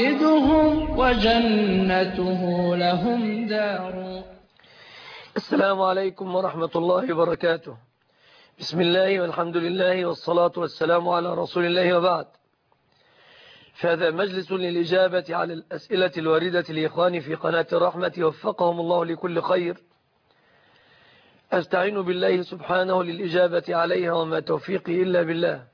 موعدهم وجنته لهم دار. السلام عليكم ورحمة الله وبركاته. بسم الله والحمد لله والصلاة والسلام على رسول الله وبعد. فهذا مجلس للإجابة على الأسئلة الواردة لإخواني في قناة الرحمة وفقهم الله لكل خير. أستعين بالله سبحانه للإجابة عليها وما توفيقي إلا بالله.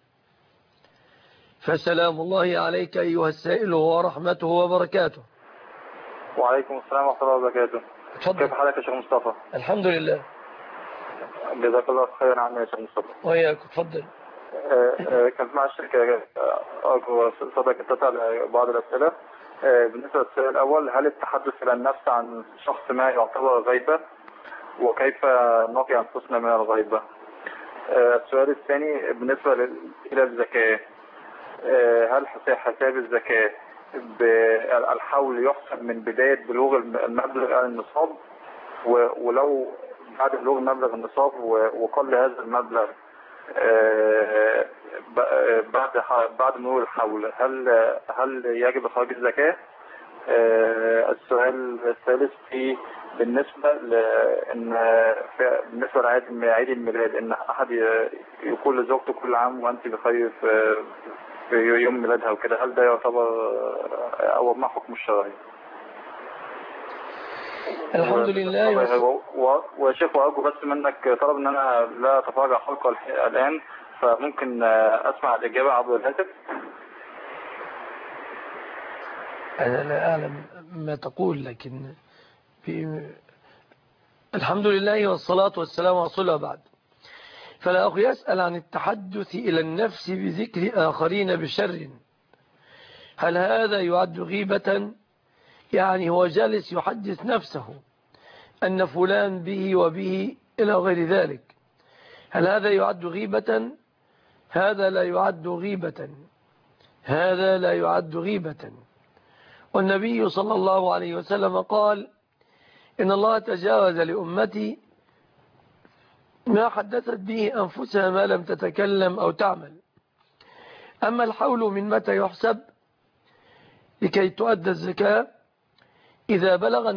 فسلام الله عليك أيها السائل ورحمته وبركاته. وعليكم السلام ورحمة الله وبركاته. كيف حالك يا شيخ مصطفى؟ الحمد لله. جزاك الله خيرا عني يا شيخ مصطفى. وإياك تفضل. كنت مع الشركة أرجو صدق تتابع بعض الأسئلة. بالنسبة للسؤال الأول، هل التحدث إلى النفس عن شخص ما يعتبر غيبة؟ وكيف نقي أنفسنا من الغيبة؟ السؤال الثاني بالنسبة إلى الزكاة، هل حساب الزكاة الحول يحسب من بداية بلوغ المبلغ النصاب، ولو بعد بلوغ مبلغ النصاب وقل هذا المبلغ بعد مرور الحول هل يجب إخراج الزكاة؟ السؤال الثالث بالنسبة لعيد الميلاد، إن أحد يقول لزوجته كل عام وأنت بخير في يوم ميلادها وكده، هل ده يعتبر أو ما حكم الشرعي؟ الحمد لله. وشيخ أرجو بس منك طلب إن أنا لا أتفرج على حلقة الآن، فممكن أسمع الإجابة عبر الهاتف. أنا لا أعلم ما تقول، لكن الحمد لله والصلاة والسلام على رسول الله بعد. فلا أخي يسأل عن التحدث إلى النفس بذكر آخرين بشر، هل هذا يعد غيبة؟ يعني هو جالس يحدث نفسه أن فلان به وبه إلى غير ذلك، هل هذا يعد غيبة؟ هذا لا يعد غيبة، هذا لا يعد غيبة. والنبي صلى الله عليه وسلم قال: إن الله تجاوز لأمتي ما حدثت به أنفسها ما لم تتكلم أو تعمل. أما الحول من متى يحسب لكي تؤدى الزكاة؟ إذا بلغ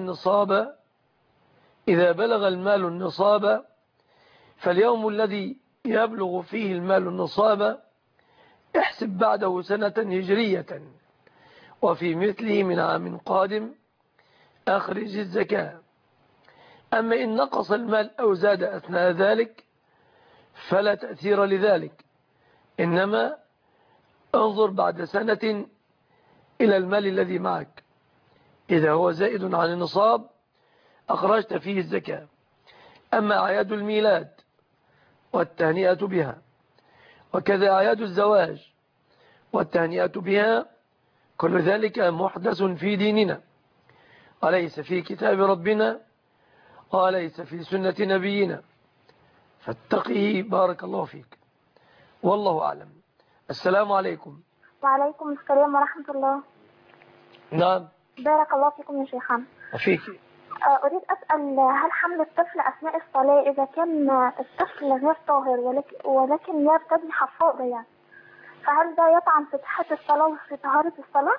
المال النصاب، فاليوم الذي يبلغ فيه المال النصاب احسب بعده سنة هجرية، وفي مثله من عام قادم أخرج الزكاة. أما إن نقص المال أو زاد أثناء ذلك فلا تأثير لذلك، إنما انظر بعد سنة إلى المال الذي معك، إذا هو زائد عن النصاب أخرجت فيه الزكاة. أما أعياد الميلاد والتهنئة بها، وكذا أعياد الزواج والتهنئة بها، كل ذلك محدث في ديننا، وليس في كتاب ربنا وليس في سنة نبينا، فاتقه بارك الله فيك، والله أعلم. السلام عليكم. وعليكم السلام ورحمة الله. نعم. بارك الله فيكم يا شيخنا. وفيك. أريد أسأل، هل حمل الطفل أثناء الصلاة إذا كان الطفل غير طاهر ولكن يرتدي حفاضة يعني، فهل ده يطعن في صحة الصلاة وفي طهارة الصلاة؟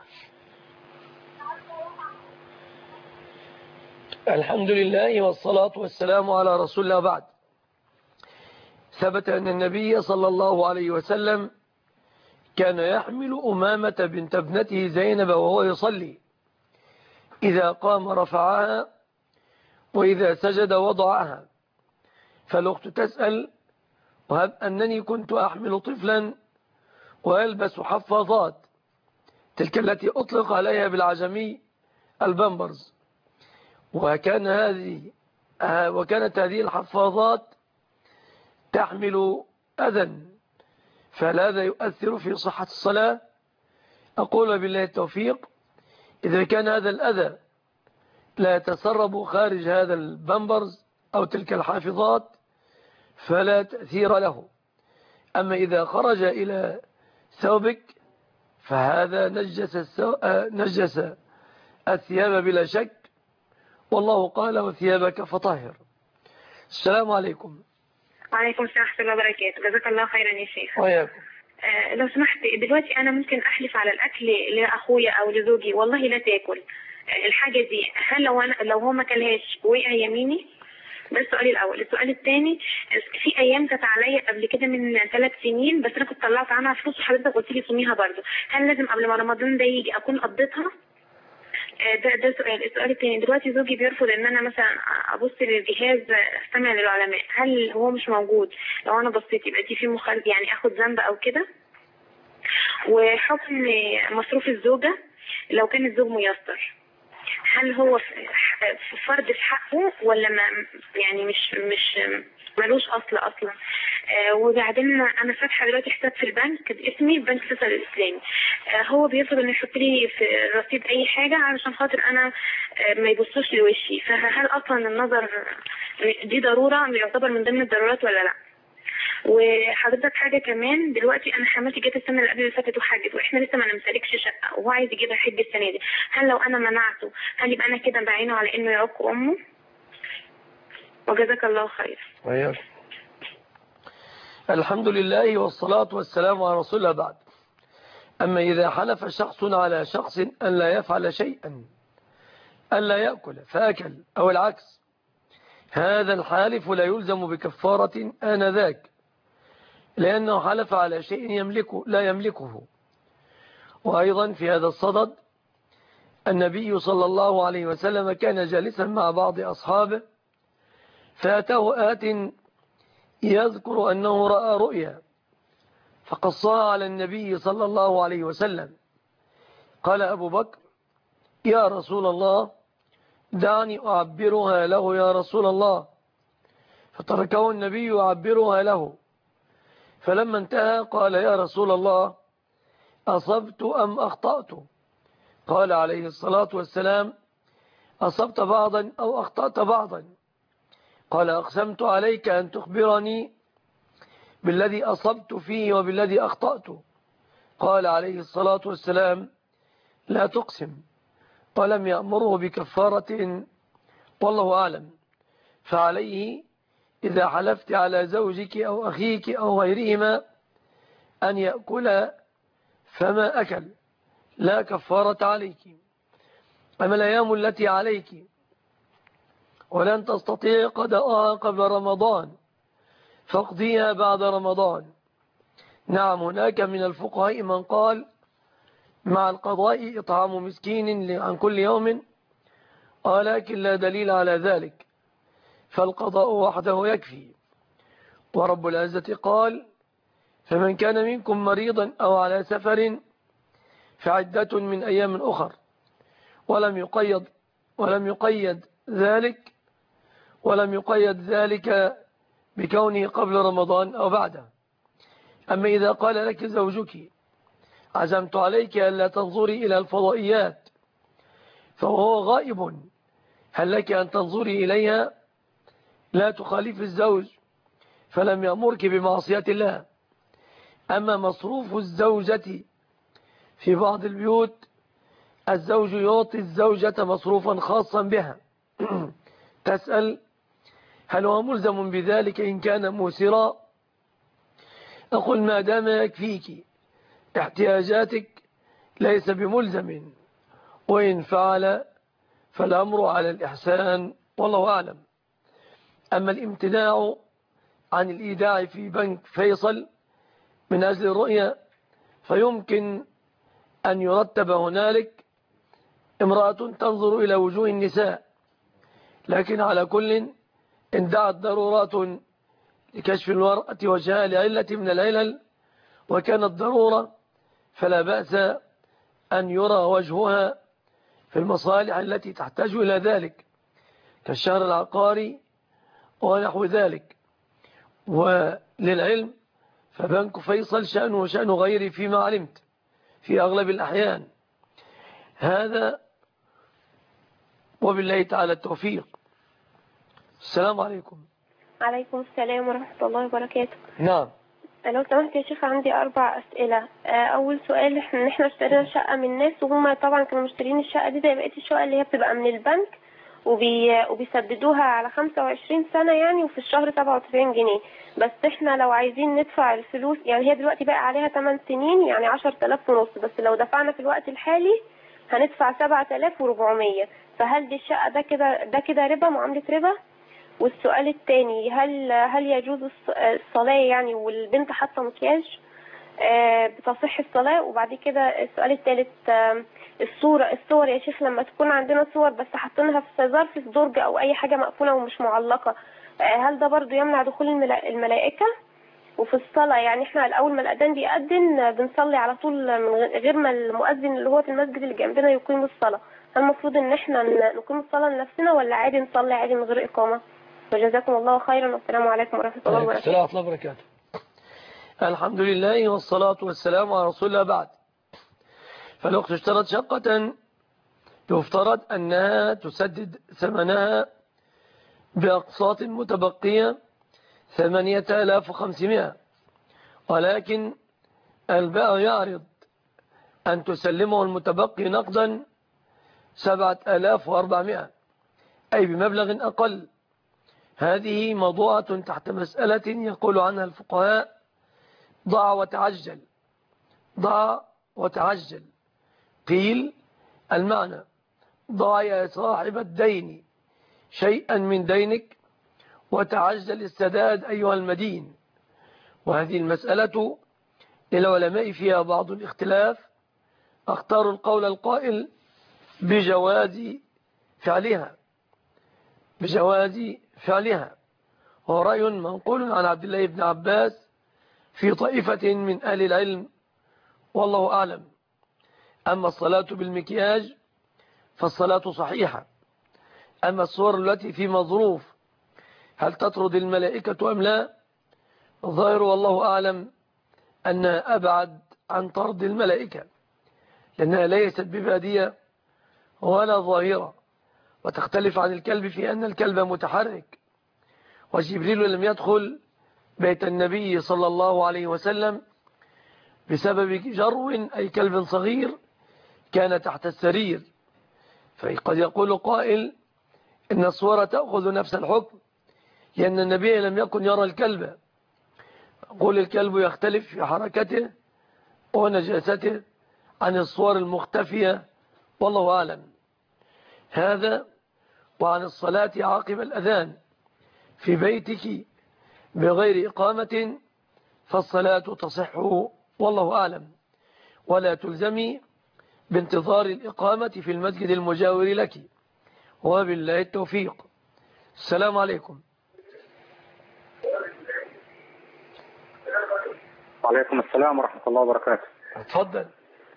الحمد لله والصلاة والسلام على رسول الله بعد. ثبت أن النبي صلى الله عليه وسلم كان يحمل أمامة بنت ابنته زينب وهو يصلي، إذا قام رفعها وإذا سجد وضعها. فالأخت تسأل: وهب أنني كنت أحمل طفلا ويلبس حفاظات، تلك التي أطلق عليها بالعجمي البامبرز، وكانت هذه الحفاظات تحمل أذى، فهل هذا يؤثر في صحة الصلاة؟ أقول بالله التوفيق: إذا كان هذا الأذى لا يتسرب خارج هذا البامبرز أو تلك الحافظات فلا تأثير له. أما إذا خرج إلى ثوبك فهذا نجس الثياب بلا شك، والله قال: وثيابك فطهر. السلام عليكم. وعليكم السلام ورحمة الله وبركاته. جزاك الله خيرا يا شيخ. وياكم. لو سمحت دلوقتي انا ممكن احلف على الاكل لاخويا او لزوجي والله لا تاكل الحاجه دي، هل لو هو ما كلهاش وقع يميني؟ ده السؤال الاول. السؤال الثاني، في ايام كانت عليا قبل كده من 3 سنين بس انا كنت طلعت عنها فلوس وحضرتك قلت لي صوميها برضه، هل لازم قبل ما رمضان ده يجي اكون قضيتها؟ ده سؤال. السؤال الثاني، دلوقتي زوجي بيرفض ان انا مثلا ابص للجهاز استمع للعلماء، هل هو مش موجود لو انا بصيت يبقى دي في مخالفه يعني اخد ذنب او كده؟ وحكم مصروف الزوجه لو كان الزوج ميسر، هل هو في فرض في حقه ولا ما يعني مش ملوش اصلا؟ وبعدين انا فاتحه دلوقتي حساب في البنك باسمي، بنك فيصل الاسلامي. هو بيرفض انه يحط لي في الرصيد اي حاجه علشان خاطر انا ما يبصوش لوشي، فهل اصلا النظر دي ضروره يعتبر من ضمن الضرورات ولا لا؟ وحضرتك حاجه كمان، دلوقتي انا حماتي جت السنه اللي قبل اللي فاتت وحجت واحنا لسه ما نمتلكش شقه وهو عايز يجيبها حج السنه دي، هل لو انا منعته هل يبقى انا كده بعينه على انه يعق امه؟ وجزاك الله خير. وياك. الحمد لله والصلاة والسلام على رسول الله بعد. أما إذا حلف شخص على شخص أن لا يفعل شيئا، أن لا يأكل فأكل أو العكس، هذا الحالف لا يلزم بكفارة آنذاك، لأنه حلف على شيء لا يملكه. وأيضا في هذا الصدد النبي صلى الله عليه وسلم كان جالسا مع بعض أصحابه، فأتاه آت يذكر أنه رأى رؤيا فقصها على النبي صلى الله عليه وسلم. قال أبو بكر: يا رسول الله دعني أعبرها له يا رسول الله، فتركه النبي يعبرها له. فلما انتهى قال: يا رسول الله أصبت أم أخطأت؟ قال عليه الصلاة والسلام: أصبت بعضا أو أخطأت بعضا. قال: أقسمت عليك أن تخبرني بالذي أصبت فيه وبالذي أخطأت. قال عليه الصلاة والسلام: لا تقسم. ولم يأمره بكفارة والله أعلم. فعليه إذا حلفت على زوجك أو أخيك أو غيرهما أن يأكل فما أكل لا كفارة عليك. أما الأيام التي عليك ولن تستطيع قضاءها قبل رمضان فاقضيها بعد رمضان. نعم، هناك من الفقهاء من قال مع القضاء إطعام مسكين عن كل يوم، ولكن لا دليل على ذلك، فالقضاء وحده يكفي. ورب العزة قال: فمن كان منكم مريضا أو على سفر فعدة من أيام أخر، ولم يقيد ذلك بكونه قبل رمضان أو بعده. أما إذا قال لك زوجك: عزمت عليك ألا تنظري إلى الفضائيات، فهو غائب، هل لك أن تنظري إليها؟ لا تخالف الزوج، فلم يأمرك بمعصية الله. أما مصروف الزوجة في بعض البيوت، الزوج يعطي الزوجة مصروفا خاصا بها تسأل: هل هو ملزم بذلك إن كان موسرا؟ أقول: ما دام يكفيك احتياجاتك ليس بملزم، وإن فعل فالأمر على الإحسان والله أعلم. أما الامتناع عن الإيداع في بنك فيصل من أجل الرؤية، فيمكن أن يرتب هنالك امرأة تنظر إلى وجوه النساء، لكن على كل إن دعت ضرورات لكشف المرأة وجهها لعلة من العلل وكانت ضرورة، فلا بأس أن يرى وجهها في المصالح التي تحتاج إلى ذلك كالشهر العقاري ونحو ذلك. وللعلم فبنك فيصل شأنه وشأن غيره فيما علمت في أغلب الأحيان. هذا وبالله تعالى التوفيق. السلام عليكم. عليكم السلام ورحمة الله وبركاته. نعم. لو سمحت يا شيخ عندي 4 أسئلة. أول سؤال، احنا اشترينا شقة من الناس وهم طبعا كانوا مشترين الشقة دي زي بقية الشقة اللي هي بتبقى من البنك، وبيسددوها على 25 سنة يعني، وفي الشهر 97 جنيه. بس احنا لو عايزين ندفع الفلوس، يعني هي دلوقتي بقى عليها 8 سنين يعني 10,000 ونص، بس لو دفعنا في الوقت الحالي هندفع 7,400. فهل دي الشقة ده كده ربا، معاملة ربا؟ والسؤال الثاني، هل يجوز الصلاة يعني والبنت حاطة مكياج بتصح الصلاة؟ وبعد كده السؤال الثالث، الصور يا شيخ، لما تكون عندنا صور بس حاطينها في ظرف في درج او اي حاجة مقفولة ومش معلقة، هل ده برضو يمنع دخول الملائكة؟ وفي الصلاة يعني احنا الاول ما الاذان بيأذن بنصلي على طول من غير ما المؤذن اللي هو في المسجد اللي جنبنا يقيم الصلاة. هل المفروض ان احنا نقيم الصلاة لنفسنا ولا عادي نصلي عادي من غير اقامة؟ وجزاكم الله خيرا، والسلام عليكم ورحمة الله وبركاته. السلام ورحمة الله وبركاته. الحمد لله والصلاة والسلام على رسول الله. بعد، فالأخت اشترت شقة يفترض أنها تسدد ثمنها بأقساط متبقية 8,500، ولكن البائع يعرض أن تسلمه المتبقي نقدا 7,400، أي بمبلغ أقل. هذه موضوعة تحت مسألة يقول عنها الفقهاء: ضع وتعجل. ضع وتعجل، قيل المعنى: ضع يا صاحب الدين شيئا من دينك وتعجل السداد أيها المدين. وهذه المسألة للعلماء فيها بعض الاختلاف. اختار القول القائل بجواز فعلها، هو رأي منقول عن عبد الله بن عباس في طائفة من أهل العلم، والله أعلم. أما الصلاة بالمكياج فالصلاة صحيحة. أما الصور التي في مظروف هل تطرد الملائكة أم لا؟ الظاهر والله أعلم أنها أبعد عن طرد الملائكة، لأنها ليست ببادية ولا ظاهرة، وتختلف عن الكلب في أن الكلب متحرك. وجبريل لم يدخل بيت النبي صلى الله عليه وسلم بسبب جرو، أي كلب صغير كان تحت السرير. فقد يقول قائل إن الصورة تأخذ نفس الحكم، لأن النبي لم يكن يرى الكلب. يقول الكلب يختلف في حركته ونجاسته عن الصور المختفية، والله أعلم. هذا. وعن الصلاة عقب الأذان في بيتك بغير إقامة فالصلاة تصح، والله أعلم، ولا تلزمي بانتظار الإقامة في المسجد المجاور لك، وبالله التوفيق. السلام عليكم. وعليكم السلام ورحمة الله وبركاته. اتفضل.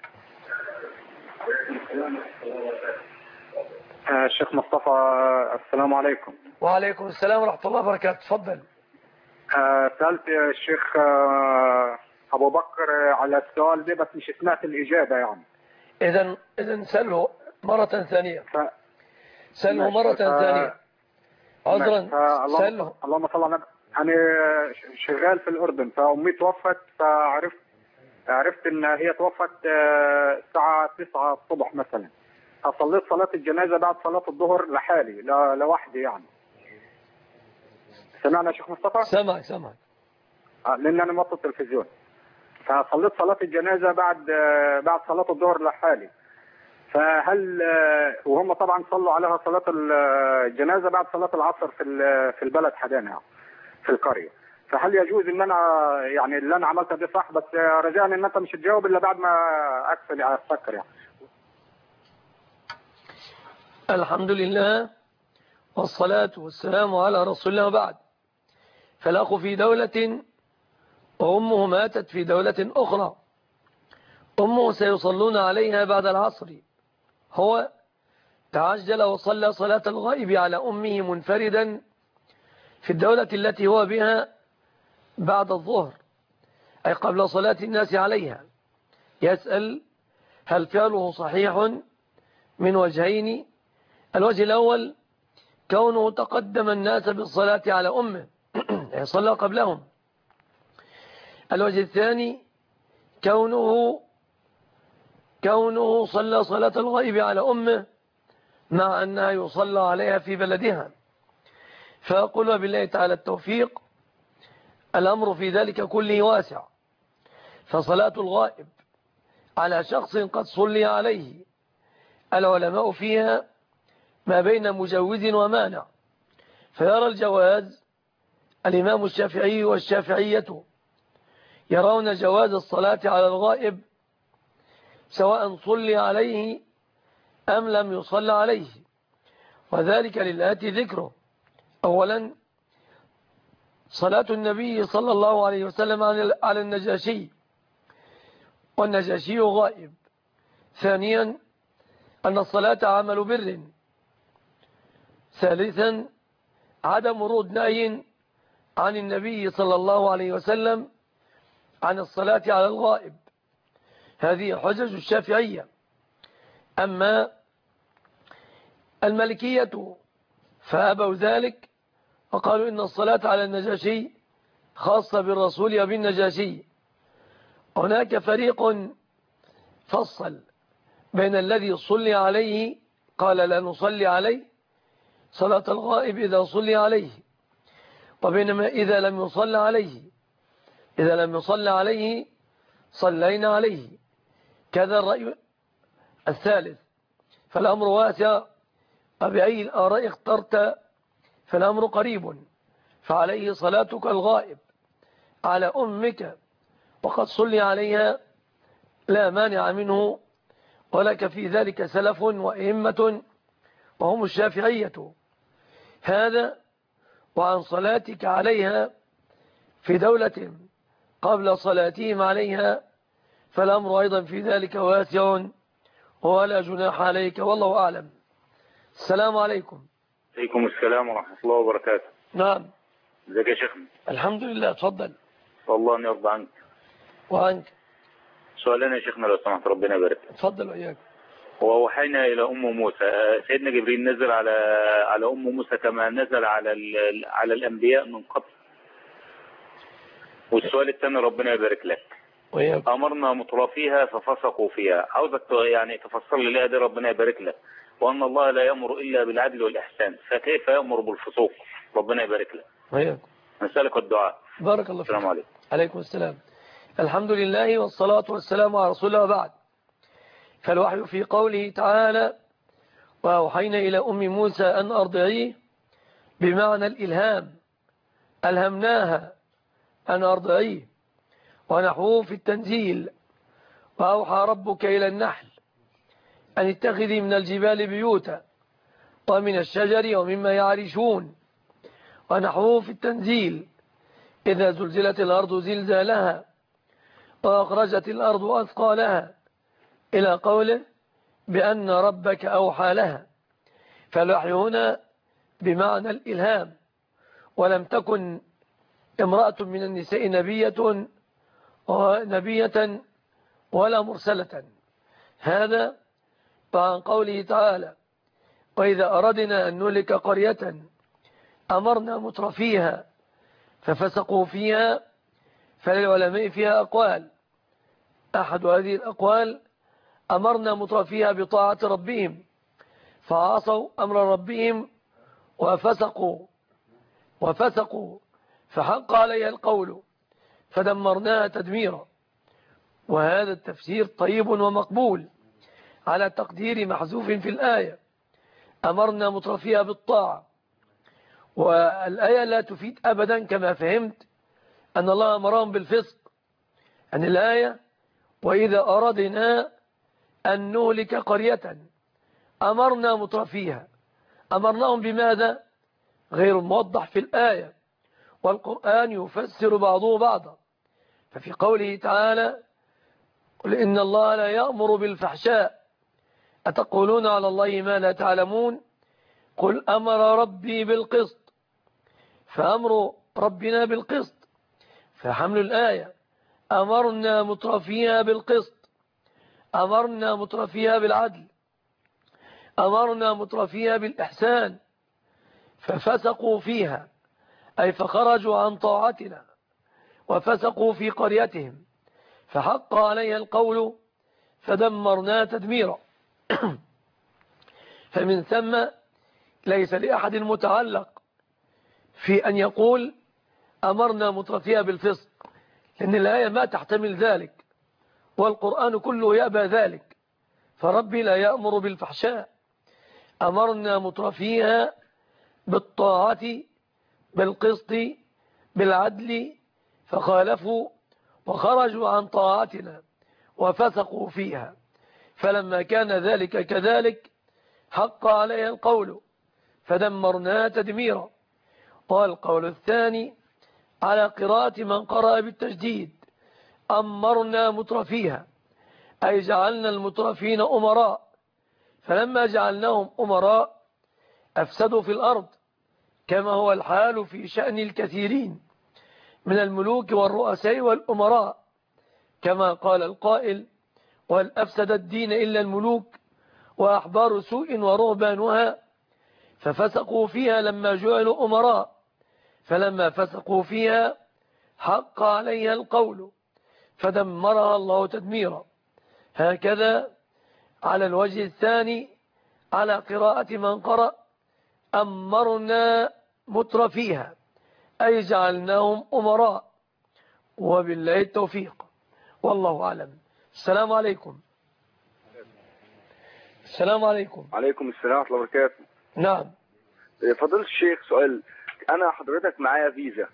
الشيخ مصطفى، السلام عليكم. وعليكم السلام ورحمة الله وبركاته. اتفضل. سألت يا شيخ أبو بكر على السؤال ده، بس مش سمعت الإجابة يعني. إذن سأله مرة ثانية. سأله مرة ثانية. عذرا. سأله. اللهم صل على النبي. أنا شغال في الأردن، فأمي توفت، عرفت إن هي توفت الساعة 9 الصبح مثلا. صليت صلاة الجنازة بعد صلاة الظهر لحالي لوحدي يعني. سمعنا يا شيخ مصطفى؟ سمعك. لأن أنا موطي التلفزيون. فصليت صلاة الجنازة بعد صلاة الظهر لحالي. فهل وهم طبعا صلوا عليها صلاة الجنازة بعد صلاة العصر في البلد حدانا يعني في القرية. فهل يجوز ان انا يعني اللي انا عملته ده صح؟ بس رجاء ان انت مش تجاوب الا بعد ما اكفل افكر يعني. الحمد لله والصلاة والسلام على رسول الله. وبعد، فالأخ في دولة وأمه ماتت في دولة أخرى. أمه سيصلون عليها بعد العصر. هو تعجل وصلى صلاة الغائب على أمه منفردا في الدولة التي هو بها بعد الظهر، أي قبل صلاة الناس عليها. يسأل: هل فعله صحيح من وجهين؟ الوجه الأول كونه تقدم الناس بالصلاة على أمه صلى قبلهم. الوجه الثاني كونه صلى صلاة الغائب على أمه مع أنها يصلى عليها في بلدها. فأقول بالله تعالى التوفيق، الأمر في ذلك كله واسع. فصلاة الغائب على شخص قد صلي عليه العلماء فيها ما بين مجوز ومانع، فيرى الجواز الإمام الشافعي والشافعية يرون جواز الصلاة على الغائب سواء صلي عليه أم لم يصلى عليه، وذلك للآتي ذكره. أولا صلاة النبي صلى الله عليه وسلم على النجاشي، والنجاشي غائب. ثانيا أن الصلاة عمل بر. ثالثا عدم ورود نهي عن النبي صلى الله عليه وسلم عن الصلاة على الغائب. هذه حجج الشافعية. أما المالكية فأبوا ذلك وقالوا إن الصلاة على النجاشي خاصة بالرسول وبالنجاشي. هناك فريق فصل بين الذي صلي عليه قال لا نصلي عليه صلاة الغائب إذا صلي عليه، وبينما إذا لم يصلى عليه صلينا عليه. كذا الرأي الثالث. فالأمر واسع، وبأي الآراء اخترت فالأمر قريب. فعليه صلاتك الغائب على أمك وقد صلي عليها لا مانع منه، ولك في ذلك سلف وإمة وهم الشافعية. هذا وعن صلاتك عليها في دولة قبل صلاتهم عليها، فالأمر أيضا في ذلك واسع ولا جناح عليك، والله أعلم. السلام عليكم. عليكم السلام ورحمة الله وبركاته. نعم. ازيك يا شيخنا؟ الحمد لله. تفضل. والله أن يرضى عنك. وعنك. سؤالنا يا شيخنا لو سمحت، ربنا يبارك. تفضل وإياك. ووحينا إلى أم موسى، سيدنا جبريل نزل على أم موسى كما نزل على الأنبياء من قبل. والسؤال الثاني ربنا يبارك لك. وإياك. أمرنا مترفيها ففسقوا فيها. عاوزك يعني تفسر لي الآية دي ربنا يبارك لك. وأن الله لا يأمر إلا بالعدل والإحسان، فكيف يأمر بالفسوق؟ ربنا يبارك لك. وإياك. نسألك الدعاء. بارك الله فيك. السلام عليكم. عليكم السلام. الحمد لله والصلاة والسلام على رسول الله وبعد. فالوحي في قوله تعالى وأوحينا إلى أم موسى أن أرضعيه بمعنى الإلهام، ألهمناها أن أرضعيه. ونحوه في التنزيل وأوحى ربك إلى النحل أن اتخذي من الجبال بيوتا ومن الشجر ومما يعرشون. ونحوه في التنزيل إذا زلزلت الأرض زلزالها وأخرجت الأرض أثقالها إلى قوله بأن ربك أوحى لها. فالوحي هنا بمعنى الإلهام، ولم تكن امرأة من النساء نبية ولا مرسلة. هذا فعن قوله تعالى وإذا أردنا أن نهلك قرية أمرنا مترفيها ففسقوا فيها. فللعلماء فيها أقوال. أحد هذه الأقوال أمرنا مترفيها بطاعة ربهم فعصوا أمر ربهم وفسقوا فحق عليها القول فدمرناها تدميرا. وهذا التفسير طيب ومقبول على تقدير محذوف في الآية أمرنا مترفيها بالطاعة. والآية لا تفيد أبدا كما فهمت أن الله أمرهم بالفسق. أن الآية وإذا أردنا أن نهلك قرية أمرنا مترفيها، أمرناهم بماذا؟ غير موضح في الآية، والقرآن يفسر بعضه بعضا. ففي قوله تعالى قل إن الله لا يأمر بالفحشاء أتقولون على الله ما لا تعلمون قل أمر ربي بالقسط. فأمر ربنا بالقسط، فحمل الآية أمرنا مترفيها بالقسط، أمرنا مترفيها بالعدل، أمرنا مترفيها بالإحسان. ففسقوا فيها أي فخرجوا عن طاعتنا وفسقوا في قريتهم فحق عليها القول فدمرنا تدميرا. فمن ثم ليس لأحد متعلق في أن يقول أمرنا مترفيها بالفسق، لأن الآية ما تحتمل ذلك، والقرآن كله يأبى ذلك. فربي لا يأمر بالفحشاء، أمرنا مترفيها بالطاعة بالقسط بالعدل، فخالفوا وخرجوا عن طاعتنا وفسقوا فيها. فلما كان ذلك كذلك حق عليها القول فدمرناها تدميرا. والقول الثاني على قراءة من قرأ بالتجديد أمرنا مترفيها، أي جعلنا المترفين أمراء، فلما جعلناهم أمراء أفسدوا في الأرض، كما هو الحال في شأن الكثيرين من الملوك والرؤساء والأمراء، كما قال القائل: وهل أفسد الدين إلا الملوك وأحبار سوء ورهبانها، ففسقوا فيها لما جعلوا أمراء، فلما فسقوا فيها حق عليها القول فدمرها الله تدميرا. هكذا على الوجه الثاني على قراءة من قرأ أمرنا مترفيها، أي جعلناهم أمراء. وبالله التوفيق، والله أعلم. السلام عليكم. السلام عليكم. عليكم السلام ورحمة الله وبركاته. نعم. فضيلة الشيخ، سؤال. أنا حضرتك معايا فيزا.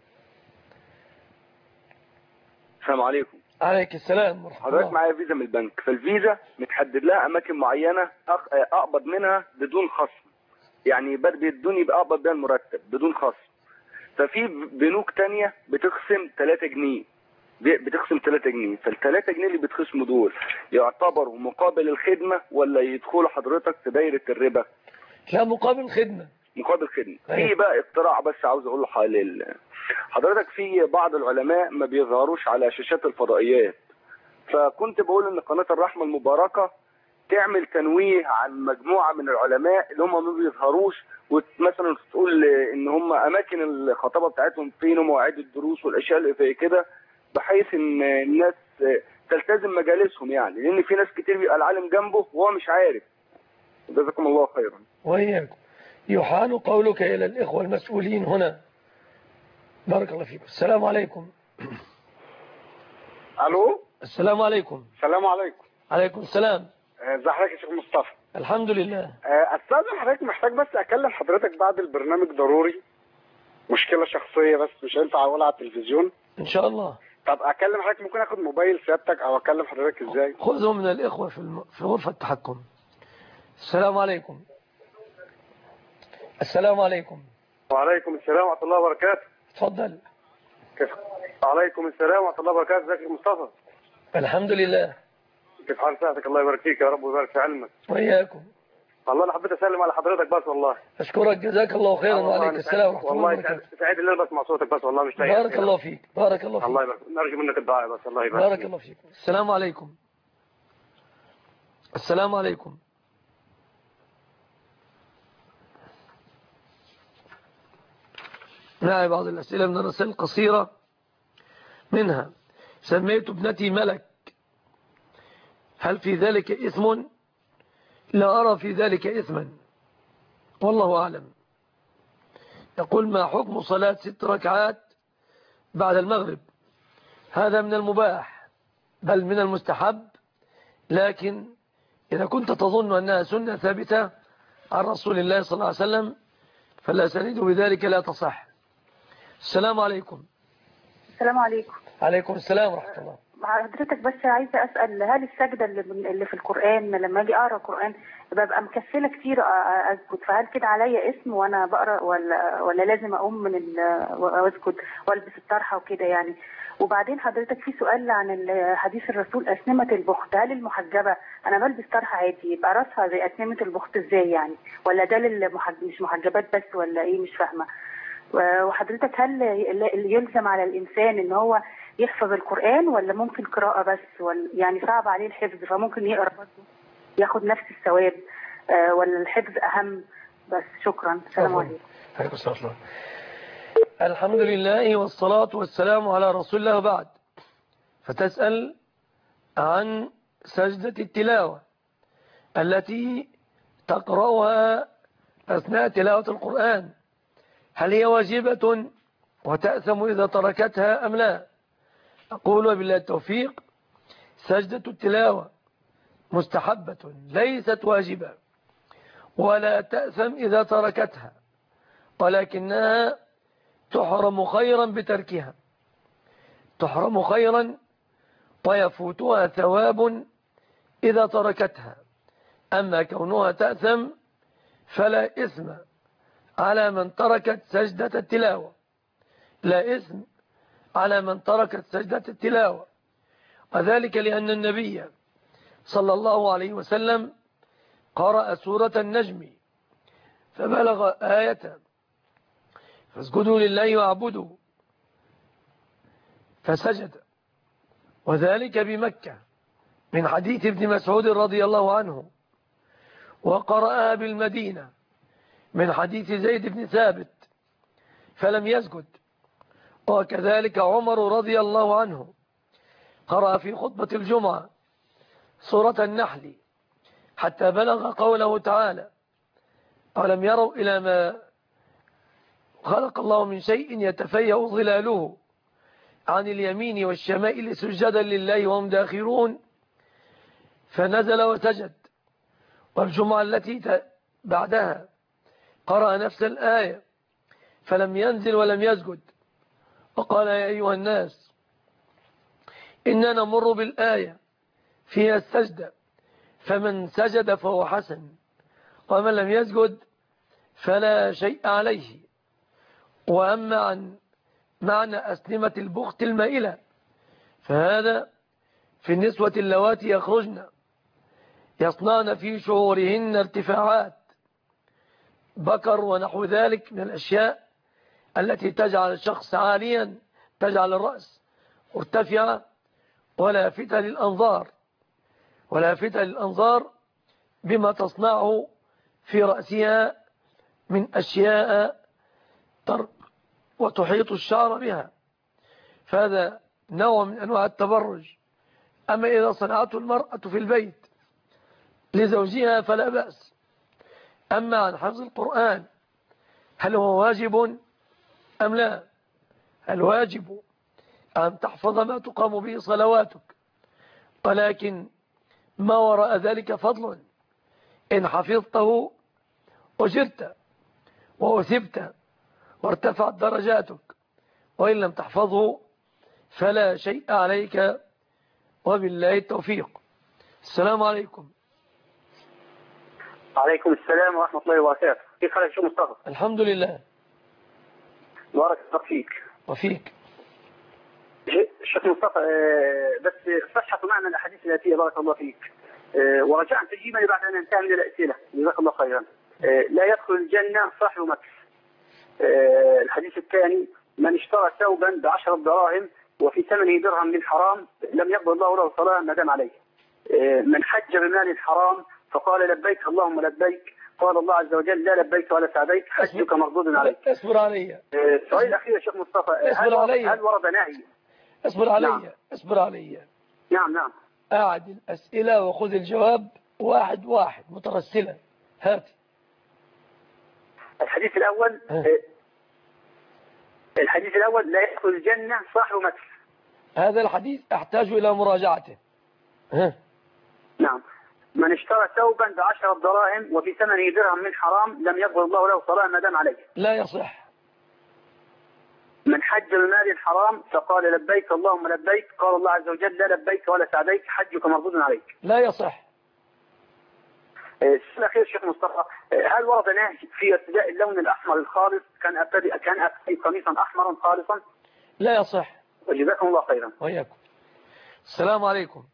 السلام عليكم. عليك السلام ورحمة الله. حضرتك معايا فيزا من البنك، فالفيزا متحدد لها أماكن معينة أقبض منها بدون خصم، يعني بيدوني بقبض بيها المرتب بدون خصم. ففي بنوك تانية بتخصم 3 جنيه، بتخصم 3 جنيه، فال3 جنيه اللي بتخصموا دول يعتبروا مقابل الخدمة ولا يدخلوا حضرتك في دايرة الربا؟ لا، مقابل خدمة. مقابل خدمة. في بقى اقتراع بس عاوز اقول حضرتك، في بعض العلماء ما بيظهروش على شاشات الفضائيات، فكنت بقول ان قناة الرحمة المباركة تعمل تنويه عن مجموعة من العلماء اللي هم ما بيظهروش، ومثلا تقول ان هم اماكن الخطابة بتاعتهم فين ومواعيد الدروس والاشياء اللي زي كده، بحيث ان الناس تلتزم مجالسهم، يعني لان في ناس كتير بيبقى العالم جنبه وهو مش عارف. جزاكم الله خيرا. وإياكم. يحان قولك إلى الإخوة المسؤولين هنا. بارك الله فيكم. السلام عليكم. الو. السلام عليكم. السلام عليكم. عليكم السلام. ازي حضرتك يا شيخ مصطفى؟ الحمد لله. استاذن حضرتك، محتاج بس اكلم حضرتك بعد البرنامج ضروري، مشكله شخصيه بس مش هينفع اقولها على التلفزيون. ان شاء الله. طب اكلم حضرتك، ممكن اخد موبايل سيادتك او اكلم حضرتك ازاي؟ خذهم من الاخوه في غرفه التحكم. السلام عليكم. السلام عليكم. وعليكم السلام ورحمه الله وبركاته. اتفضل. كيف؟ وعليكم السلام ورحمه الله وبركاته. ازيك يا مصطفى؟ الحمد لله. كيف حال ساعتك؟ الله يبارك فيك يا رب ويبارك في علمك. وإياكم. والله انا حبيت اسلم على حضرتك بس والله. اشكرك، جزاك الله خيرا. وعليك السلام ورحمه الله وبركاته. والله سعيد ان انا بسمع صوتك بس، والله مش لاقي. بارك الله فيك. بارك الله فيك. الله يبارك، نرجو منك الدعاء بس. الله يبارك. بارك الله فيك. السلام عليكم. السلام عليكم. معي بعض الأسئلة من الرسائل القصيرة، منها: سميت ابنتي ملك، هل في ذلك إثم؟ لا أرى في ذلك إثما، والله أعلم. يقول: ما حكم صلاة 6 ركعات بعد المغرب؟ هذا من المباح بل من المستحب، لكن إذا كنت تظن أنها سنة ثابتة عن رسول الله صلى الله عليه وسلم فالأسانيد بذلك لا تصح. السلام عليكم. السلام عليكم. عليكم السلام ورحمة الله. حضرتك بس عايزة أسأل، هل السجدة اللي في القرآن لما أجي أقرأ القرآن ببقى مكسلة كتير أسجد، فهل كده عليا اسم وأنا بقرأ ولا لازم أقوم من وأسجد وألبس الطرحة وكده يعني؟ وبعدين حضرتك في سؤال عن حديث الرسول أسنمة البخت، هل المحجبة أنا بلبس طرحة عادي يبقى راسها زي أسنمة البخت إزاي يعني؟ ولا ده مش محجبات بس ولا إيه؟ مش فاهمة. وحضرتك هل يلزم على الإنسان إن هو يحفظ القرآن ولا ممكن قراءة بس، ولا يعني صعب عليه الحفظ فممكن يقرأ برضه ياخد نفس الثواب، ولا الحفظ أهم بس؟ شكرا. السلام عليكم. عليكم السلام. الحمد لله والصلاة والسلام على رسول الله. بعد، فتسأل عن سجدة التلاوة التي تقرأها أثناء تلاوة القرآن، هل هي واجبة وتأثم إذا تركتها أم لا؟ أقول وبالله التوفيق، سجدة التلاوة مستحبة ليست واجبة، ولا تأثم إذا تركتها، ولكنها تحرم خيرا بتركها، تحرم خيرا ويفوتها ثواب إذا تركتها. أما كونها تأثم فلا إثم على من تركت سجدة التلاوة، لا إثم على من تركت سجدة التلاوة، وذلك لأن النبي صلى الله عليه وسلم قرأ سورة النجم فبلغ آية فاسجدوا لله واعبدوا فسجد، وذلك بمكة من حديث ابن مسعود رضي الله عنه، وقرأها بالمدينة من حديث زيد بن ثابت فلم يسجد، وكذلك عمر رضي الله عنه قرأ في خطبة الجمعة سورة النحل حتى بلغ قوله تعالى: أولم يروا إلى ما خلق الله من شيء يتفيأ ظلاله عن اليمين والشمائل سجدا لله وهم داخرون، فنزل وسجد. والجمعة التي بعدها قرأ نفس الآية فلم ينزل ولم يسجد، وقال: يا أيها الناس إننا نمر بالآية فيها السجدة، فمن سجد فهو حسن، ومن لم يسجد فلا شيء عليه. وأما عن معنى أسلمة البخت المائلة فهذا في النسوة اللواتي يخرجن يصنعن في شعورهن ارتفاعات بكر ونحو ذلك من الأشياء التي تجعل الشخص عاليا، تجعل الرأس مرتفعة ولافتة للأنظار بما تصنعه في رأسها من أشياء وتحيط الشعر بها، فهذا نوع من أنواع التبرج. أما إذا صنعته المرأة في البيت لزوجها فلا بأس. أما عن حفظ القرآن هل هو واجب أم لا؟ الواجب أن تحفظ ما تقام به صلواتك، ولكن ما وراء ذلك فضل، إن حفظته أجرت وأثبت وارتفعت درجاتك، وإن لم تحفظه فلا شيء عليك، وبالله التوفيق. السلام عليكم. وعليكم السلام ورحمة الله وبركاته. كيف حالك يا شيخ مصطفى؟ الحمد لله. بارك الله فيك. وفيك. شيخ مصطفى، بس صحة معنى الأحاديث الآتية بارك الله فيك، ورجاء أن تجيبني بعد أن انتهي من الأسئلة جزاك الله خيرا. لا يدخل الجنة صاحب مكس. الحديث الثاني: من اشترى ثوبا ب10 دراهم وفي ثمنه درهم من حرام لم يقبل الله له صلاة ما دام عليه. من حج بمال الحرام فقال لبيك اللهم لبيك، قال الله عز وجل: لا لبيك ولا سعديك، حجك مردود عليك. اصبر علي. السؤال الأخير يا شيخ مصطفى: هل ورد نهي؟ اصبر علي. نعم. اصبر علي. نعم. أعد الأسئلة وخذ الجواب واحد واحد مترسلا. هات الحديث الأول. الحديث الأول: لا يدخل الجنة صاحب مكس. هذا الحديث أحتاج إلى مراجعته. نعم. من اشترى ثوبا ب10 دراهم وفي ثمنه درهم من حرام لم يقبل الله له صلاة ما دام عليه. لا يصح. من حج بمال الحرام فقال لبيك اللهم لبيك، قال الله عز وجل: لا لبيك ولا سعديك، حجك مردود عليك. لا يصح. السؤال الأخير شيخ مصطفى: هل ورد نهي في ارتداء اللون الأحمر الخالص؟ كان أرتدي قميصا أحمرا خالصا. لا يصح. وجزاكم الله خيرا. وإياكم. السلام عليكم.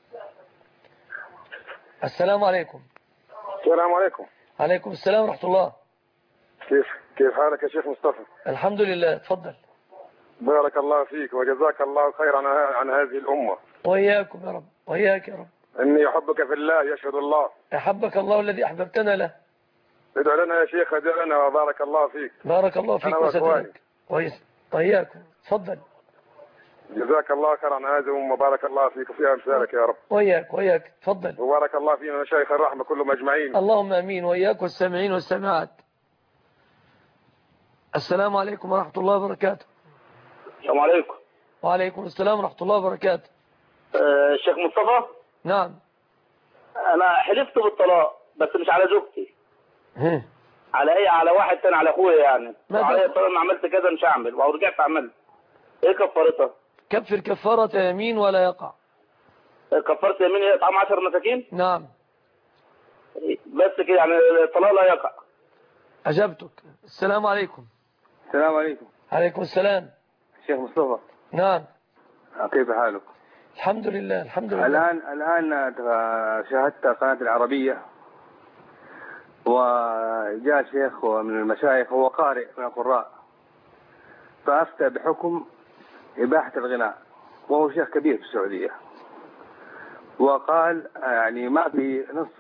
السلام عليكم. السلام عليكم. عليكم السلام ورحمة الله. كيف حالك يا شيخ مصطفى؟ الحمد لله. تفضل. بارك الله فيك وجزاك الله خيرا عن هذه الأمة. وإياكم يا رب. وإياك يا رب. إني أحبك في الله يشهد الله. أحبك الله الذي أحببتنا له. ادعو لنا يا شيخ، ادعو لنا وبارك الله فيك. بارك الله فيك وسددك. وإياكم. تفضل. جزاك الله خير عن هذا وبارك الله فيك وفي أمثالك يا رب. وإياك تفضل. وبارك الله فينا مشايخ الرحمة كلهم أجمعين. اللهم أمين وإياك والسامعين والسامعات. السلام عليكم ورحمة الله وبركاته. السلام عليكم. وعليكم السلام ورحمة الله وبركاته. الشيخ مصطفى. نعم. أنا حلفت بالطلاق بس مش على زوجتي. على واحد تاني، على أخويا يعني. على الطلاق أنا عملت كذا مش هعمل ورجعت عملت. إيه كفارتها؟ كفر كفارة يمين ولا يقع. كفارة يمين هي إطعام 10 مساكين؟ نعم. بس كده يعني الطلاق لا يقع. أجبتك. السلام عليكم. السلام عليكم. عليكم السلام. شيخ مصطفى. نعم. كيف حالك؟ الحمد لله الحمد لله. الآن شاهدت قناة العربية وجاء شيخ من المشايخ هو قارئ من القراء فأفتى بحكم إباحة الغناء وهو شيخ كبير في السعودية وقال يعني ما في نص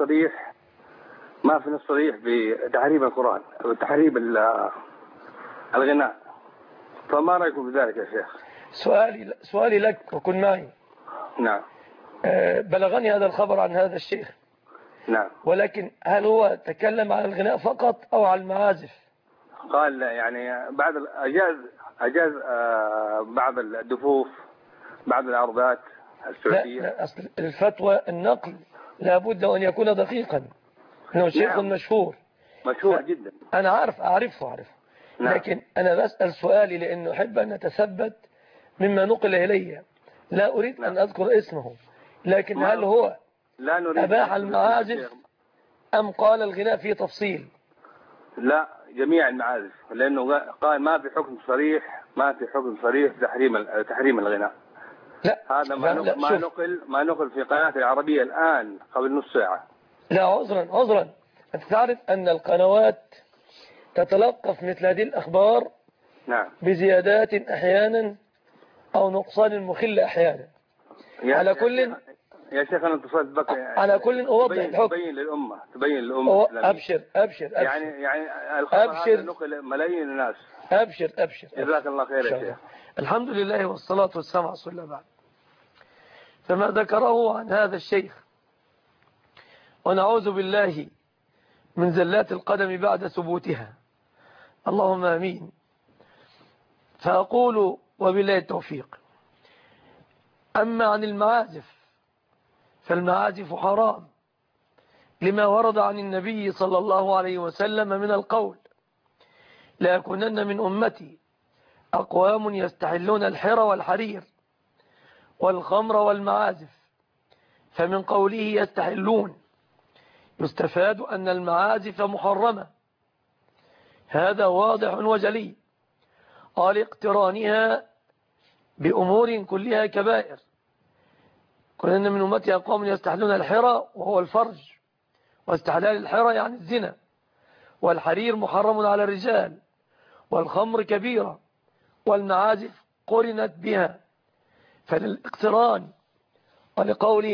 صريح بتحريم القرآن أو تحريم الغناء، فما رأيكم بذلك يا شيخ؟ سؤالي لك وكن معي. نعم. بلغني هذا الخبر عن هذا الشيخ. نعم. ولكن هل هو تكلم عن الغناء فقط أو عن المعازف؟ قال يعني بعد أجاز بعض الدفوف بعض العرضات السعودية. لا أصل الفتوى النقل لابد أن يكون دقيقا، إنه شيخ نعم. مشهور جدا. أنا أعرفه. نعم. لكن أنا بسأل سؤالي لأنه أحب أن نتثبت مما نقل إلي. لا أريد أن أذكر اسمه، لكن هل هو أباح المعازف أم قال الغناء فيه تفصيل؟ لا، جميع المعازف، لأنه قال ما في حكم صريح تحريم الغناء. لا هذا ما نقل في قناة العربية الآن قبل نص ساعة. لا عذرا أنت تعرف أن القنوات تتلقف مثل هذه الأخبار. نعم. بزيادات أحيانا أو نقصان مخل أحيانا. على كل يا شيخ أنا اتصلت بك على كل أوضح الحكم. تبين للأمة أبشر يعني الخبر هذا نقل ملايين الناس. أبشر جزاك الله خير يا شيخ. الحمد لله والصلاة والسلام على رسول الله بعد. فما ذكره عن هذا الشيخ، ونعوذ بالله من زلات القدم بعد ثبوتها، اللهم آمين. فأقول وبالله التوفيق. أما عن المعازف فالمعازف حرام لما ورد عن النبي صلى الله عليه وسلم من القول: لا يكونن من أمتي أقوام يستحلون الحر والحرير والخمر والمعازف. فمن قوله يستحلون يستفاد أن المعازف محرمة، هذا واضح وجلي، قال اقترانها بأمور كلها كبائر. كنا من أمتي أقوام يستحلون الحر وهو الفرج، واستحلال الحر يعني الزنا، والحرير محرم على الرجال، والخمر كبيرة، والمعازف قرنت بها. فللاقتران ولقوله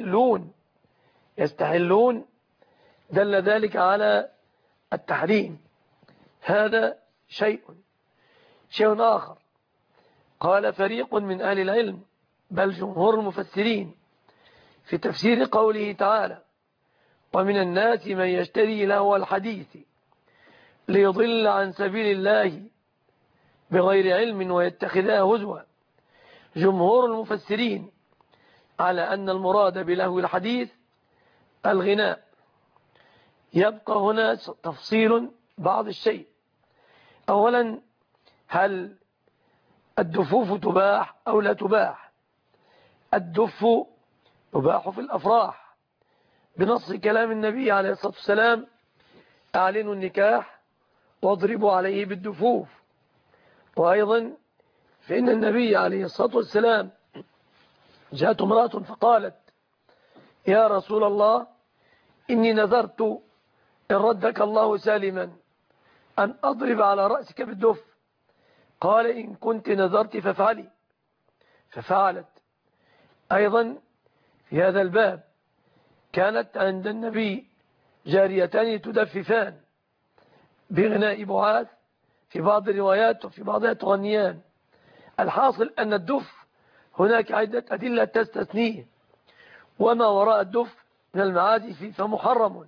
يستحلون دل ذلك على التحريم. هذا شيء آخر. قال فريق من أهل العلم بل جمهور المفسرين في تفسير قوله تعالى: ومن الناس من يشتري لهو الحديث ليضل عن سبيل الله بغير علم ويتخذها هزوا. جمهور المفسرين على أن المراد بلهو الحديث الغناء. يبقى هنا تفصيل بعض الشيء. أولا، هل الدفوف تباح أو لا تباح؟ الدف يباح في الأفراح بنص كلام النبي عليه الصلاة والسلام: أعلنوا النكاح واضربوا عليه بالدفوف. وأيضا فإن النبي عليه الصلاة والسلام جاءت امرأة فقالت: يا رسول الله إني نذرت إن ردك الله سالما أن أضرب على رأسك بالدف. قال: إن كنت نذرت فافعلي، ففعلت. أيضا في هذا الباب كانت عند النبي جاريتان تدففان بغناء بعاث في بعض الروايات وفي بعضها تغنيان. الحاصل أن الدف هناك عدة أدلة تستثنيه، وما وراء الدف من المعازف فمحرم.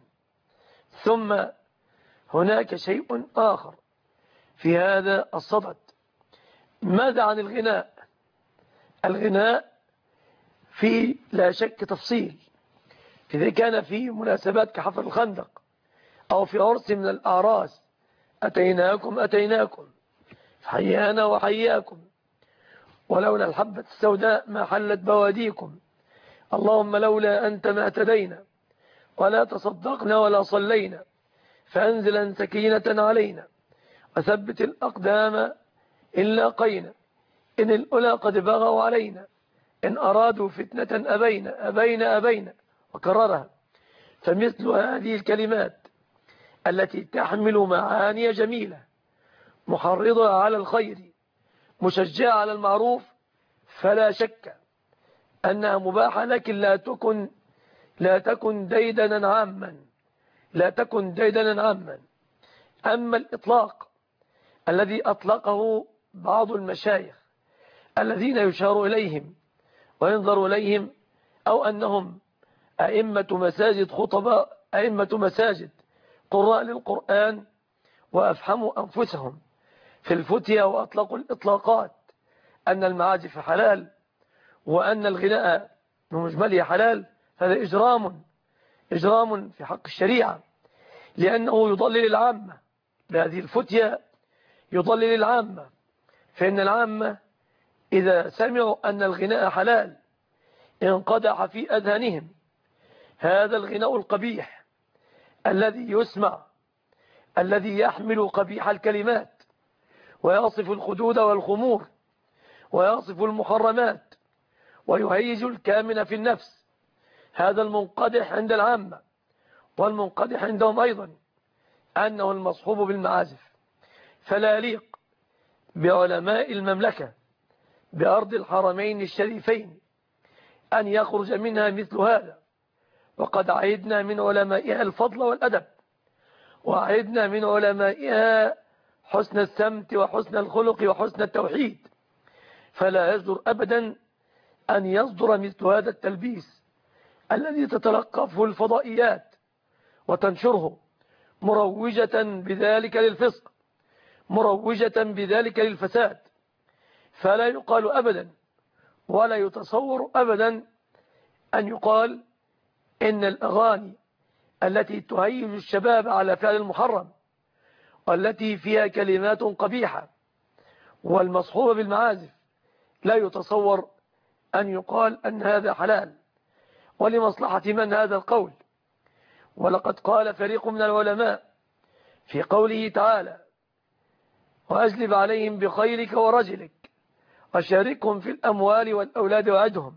ثم هناك شيء آخر في هذا الصدد. ماذا عن الغناء؟ الغناء في لا شك تفصيل. إذا كان في مناسبات كحفر الخندق أو في عرس من الأعراس، أتيناكم أتيناكم حيانا وحياكم، ولولا الحبة السوداء ما حلت بواديكم، اللهم لولا أنت ما اهتدينا ولا تصدقنا ولا صلينا، فأنزلا سكينة علينا وثبت الأقدام إن لاقينا، إن الأولى قد بغوا علينا، إن أرادوا فتنة أبينا أبينا أبينا، وكررها. فمثل هذه الكلمات التي تحمل معاني جميلة محرضة على الخير مشجعة على المعروف، فلا شك أنها مباحة، لكن لا تكن ديدنا عاما، لا تكن ديدنا عاما. أما الإطلاق الذي أطلقه بعض المشايخ الذين يشار إليهم وينظر إليهم، أو أنهم أئمة مساجد خطباء، أئمة مساجد قراء للقرآن، وأفهموا أنفسهم في الفتية وأطلقوا الإطلاقات أن المعازف حلال وأن الغناء بمجمله حلال، هذا إجرام في حق الشريعة، لأنه يضلل العامة بهذه الفتية، يضلل العامة. فإن العامة إذا سمعوا أن الغناء حلال انقدح في أذهانهم هذا الغناء القبيح الذي يسمع، الذي يحمل قبيح الكلمات ويصف الخدود والخمور ويصف المحرمات ويهيج الكامن في النفس. هذا المنقدح عند العامة، والمنقدح عندهم أيضا أنه المصحوب بالمعازف. فلا يليق بعلماء المملكة بأرض الحرمين الشريفين أن يخرج منها مثل هذا. وقد عهدنا من علمائها الفضل والأدب، وعهدنا من علمائها حسن السمت وحسن الخلق وحسن التوحيد، فلا يصدر أبدا أن يصدر مثل هذا التلبيس الذي تتلقفه الفضائيات وتنشره مروجة بذلك للفسق، مروجة بذلك للفساد. فلا يقال أبدا ولا يتصور أبدا أن يقال إن الأغاني التي تهيج الشباب على فعل المحرم والتي فيها كلمات قبيحة والمصحوبة بالمعازف لا يتصور أن يقال أن هذا حلال. ولمصلحة من هذا القول؟ ولقد قال فريق من العلماء في قوله تعالى: وأجلب عليهم بخيلك ورجلك وشاركهم في الأموال والأولاد وعدهم.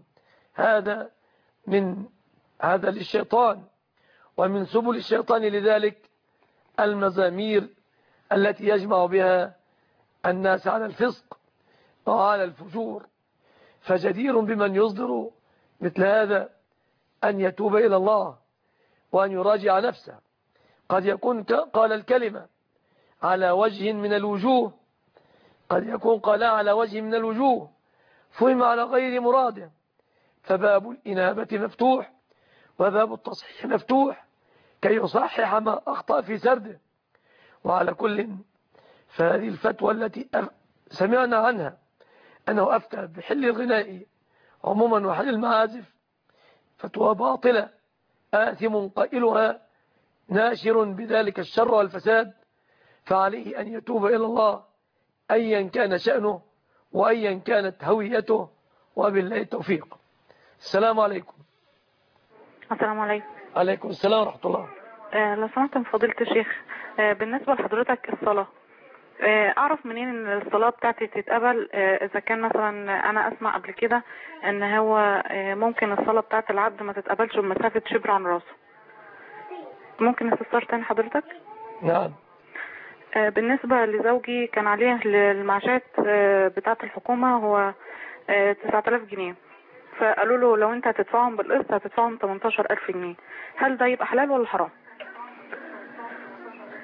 هذا للشيطان، ومن سبل الشيطان لذلك المزامير التي يجمع بها الناس على الفسق وعلى الفجور. فجدير بمن يصدر مثل هذا أن يتوب إلى الله وأن يراجع نفسه. قد يكون قال الكلمة على وجه من الوجوه، قد يكون قال على وجه من الوجوه فهم على غير مراده، فباب الإنابة مفتوح وباب التصحيح مفتوح كي يصحح ما أخطأ في سرده. وعلى كل، فهذه الفتوى التي سمعنا عنها أنه أفتى بحل الغناء عموما وحل المعازف فتوى باطلة، آثم قائلها ناشر بذلك الشر والفساد، فعليه أن يتوب إلى الله أيا كان شأنه وأيا كانت هويته، وبالله التوفيق. السلام عليكم. السلام عليكم. عليكم السلام ورحمة الله. لو سمحت من فضيلة الشيخ، بالنسبة لحضرتك الصلاة، أعرف منين إن الصلاة بتاعتي تتقبل؟ إذا كان مثلا أنا أسمع قبل كده إن هو ممكن الصلاة بتاعت العبد ما تتقبلش بمسافة شبر عن راسه. ممكن استفسار تاني حضرتك؟ نعم. بالنسبة لزوجي كان عليه المعاشات بتاعت الحكومة هو 9000 جنيه، فقالوا له لو انت هتدفعهم بالقسط هتدفعهم 18000 جنيه، هل ده يبقى حلال ولا حرام؟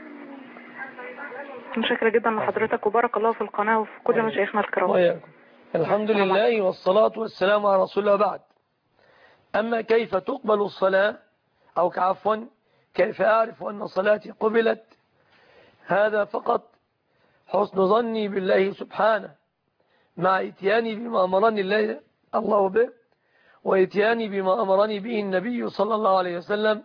متشكرة جدا لحضرتك، وبارك الله في القناة وفي كل مشايخنا الكرام. الحمد لله والصلاة والسلام على رسول الله بعد. أما كيف تقبل الصلاة أو عفوا كيف أعرف أن صلاتي قبلت، هذا فقط حسن ظني بالله سبحانه مع اتياني بما أمرني الله به، واتياني بما أمرني به النبي صلى الله عليه وسلم،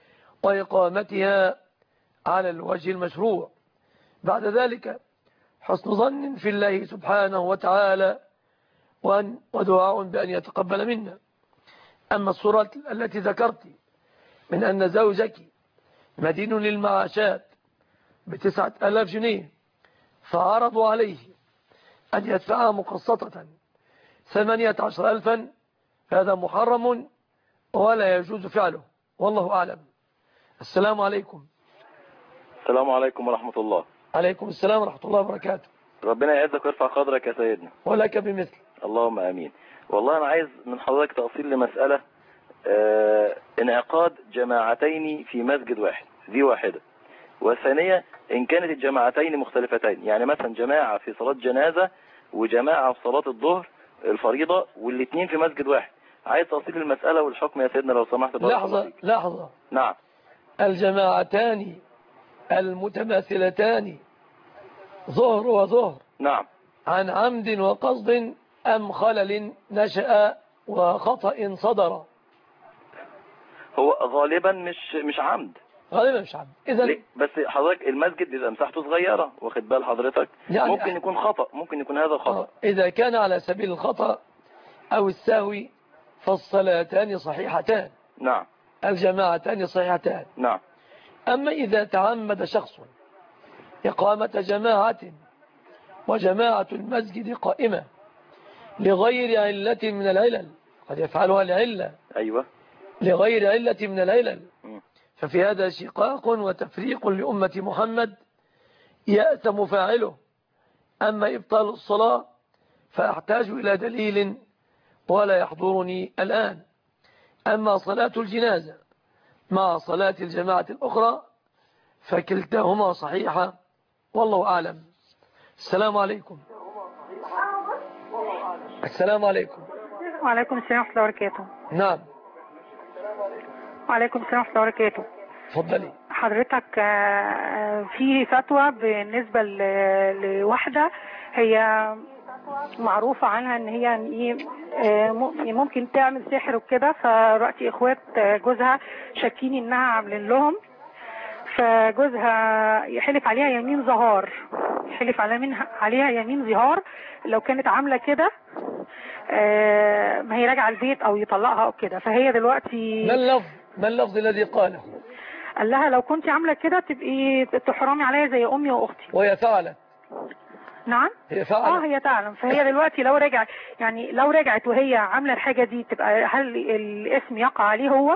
وإقامتها على الوجه المشروع. بعد ذلك حسن ظن في الله سبحانه وتعالى ودعاء بأن يتقبل منا. أما الصورة التي ذكرت من أن زوجك مدين للمعاشات ب9,000 جنيه فعرضوا عليه أن يدفعها مقسطة 18,000، هذا محرم ولا يجوز فعله، والله أعلم. السلام عليكم. السلام عليكم ورحمة الله. عليكم السلام ورحمة الله وبركاته. ربنا يعزك ويرفع قدرك يا سيدنا. ولك بمثل. اللهم آمين. والله أنا عايز من حضرتك تأصيل لمسألة انعقاد جماعتين في مسجد واحد، دي واحدة. والثانية إن كانت الجماعتين مختلفتين، يعني مثلا جماعة في صلاة جنازة وجماعة في صلاة الظهر الفريضة والاثنين في مسجد واحد. عايز تأصيل المسألة والحكم يا سيدنا لو سمحت. لحظة. نعم. الجماعتان المتماثلتان ظهر وظهر، نعم، عن عمد وقصد أم خلل نشأ وخطأ صدر؟ هو غالبا مش عمد. غالبا مش عمد. إذن بس حضرتك المسجد بيبقى مساحته صغيرة، واخد بال حضرتك؟ يعني ممكن يكون خطأ، ممكن يكون هذا خطأ. إذا كان على سبيل الخطأ أو السهو فالصلاتان صحيحتان. نعم. الجماعتان صحيحتان. نعم. أما إذا تعمد شخص إقامة جماعة وجماعة المسجد قائمة لغير علة من العلل، قد يفعلها العلة. أيوة. لغير علة من العلل، ففي هذا شقاق وتفريق لأمة محمد يأثم فاعله. أما إبطال الصلاة فأحتاج إلى دليل ولا يحضرني الآن. أما صلاة الجنازة مع صلاة الجماعة الأخرى فكلتاهما صحيحة، والله أعلم. السلام عليكم. السلام عليكم. وعليكم السلام ورحمة الله وبركاته. نعم. وعليكم السلام ورحمة الله وبركاته. اتفضلي. حضرتك في فتوى بالنسبة لواحدة هي معروفة عنها ان هي ممكن تعمل سحر وكده، فرأتي اخوات جوزها شاكين انها عاملين لهم، فجوزها يحلف عليها يمين زهار، يحلف عليها يمين زهار لو كانت عاملة كده ما هي راجعة البيت او يطلقها او كده. فهي دلوقتي ما اللفظ الذي قاله؟ قال لها لو كنت عاملة كده تبقي تحرمي عليا زي امي واختي. وهي فعلت. نعم. هي فعلت. هي تعلم. فهي دلوقتي لو رجعت وهي عاملة الحاجة دي تبقى هل الاسم يقع عليه هو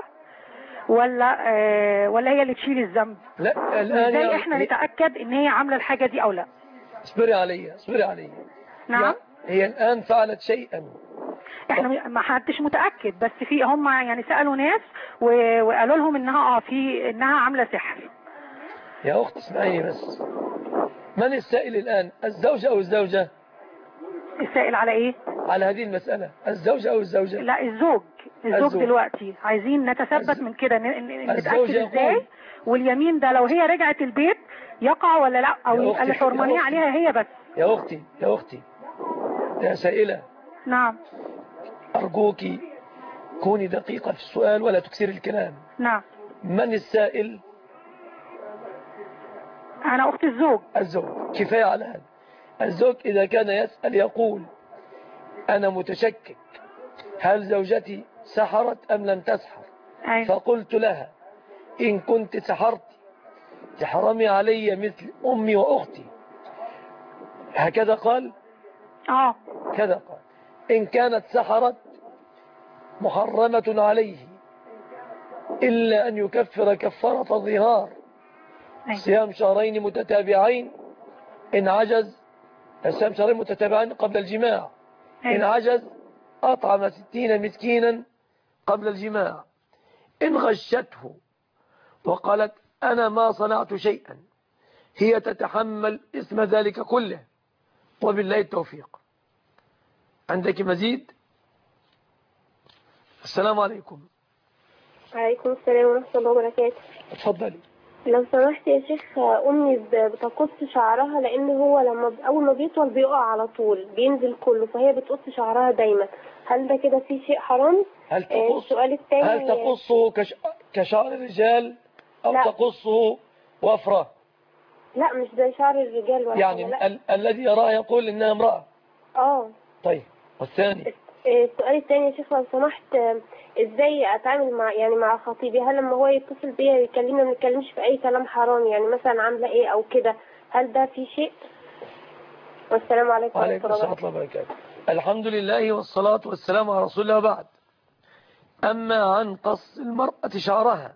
ولا هي اللي تشيل الذنب؟ لا الآن ازاي احنا نتأكد ان هي عاملة الحاجة دي او لا؟ اصبري علي. نعم. هي الآن فعلت شيئا، احنا ما حدش متأكد، بس في هم يعني سألوا ناس وقالوا لهم انها عاملة سحر. يا اخت اسمعيني بس، من السائل الآن، الزوجة او الزوجة؟ السائل على ايه؟ على هذه المسألة، الزوجة او الزوجة؟ لا الزوج دلوقتي عايزين نتثبت من كده نتأكد ازاي، واليمين ده لو هي رجعت البيت يقع ولا لا، او يبقى الحرمانية عليها هي بس. يا اختي يا سائلة. نعم. أرجوك كوني دقيقة في السؤال ولا تكثري الكلام. نعم. من السائل؟ أنا أخت الزوج. كفاية على هذا. الزوج إذا كان يسأل يقول أنا متشكك هل زوجتي سحرت أم لم تسحر؟ أيوة. فقلت لها إن كنت سحرت تحرمي علي مثل أمي وأختي، هكذا قال؟ كذا قال. إن كانت سحرت محرمة عليه إلا أن يكفر كفارة الظهار، صيام شهرين متتابعين إن عجز، صيام شهرين متتابعين قبل الجماع، إن عجز أطعم 60 مسكينا قبل الجماع. إن غشته وقالت أنا ما صنعت شيئا هي تتحمل اسم ذلك كله، وبالله التوفيق. عندك مزيد؟ السلام عليكم. عليكم السلام ورحمة الله وبركاته. اتفضلي. لو سمحت يا شيخ، أمي بتقص شعرها لأن هو أول ما بيطول بيقع على طول بينزل كله، فهي بتقص شعرها دايما. هل ده كده فيه شيء حرام؟ السؤال الثاني، هل تقصه كشعر الرجال أو لا. تقصه وفرة؟ لا مش زي شعر الرجال ولا يعني الذي يراه يقول إنها امرأة. طيب والثاني؟ السؤال الثاني يا شيخ لو سمحت، ازاي اتعامل مع خطيبي؟ هل لما هو يتصل بيا ويكلمنا ما نتكلمش في اي كلام حرام، يعني مثلا عامله ايه او كده، هل ده في شيء؟ والسلام عليكم ورحمه الله وبركاته. الحمد لله والصلاة والسلام على رسول الله وبعد. أما عن قص المرأة شعرها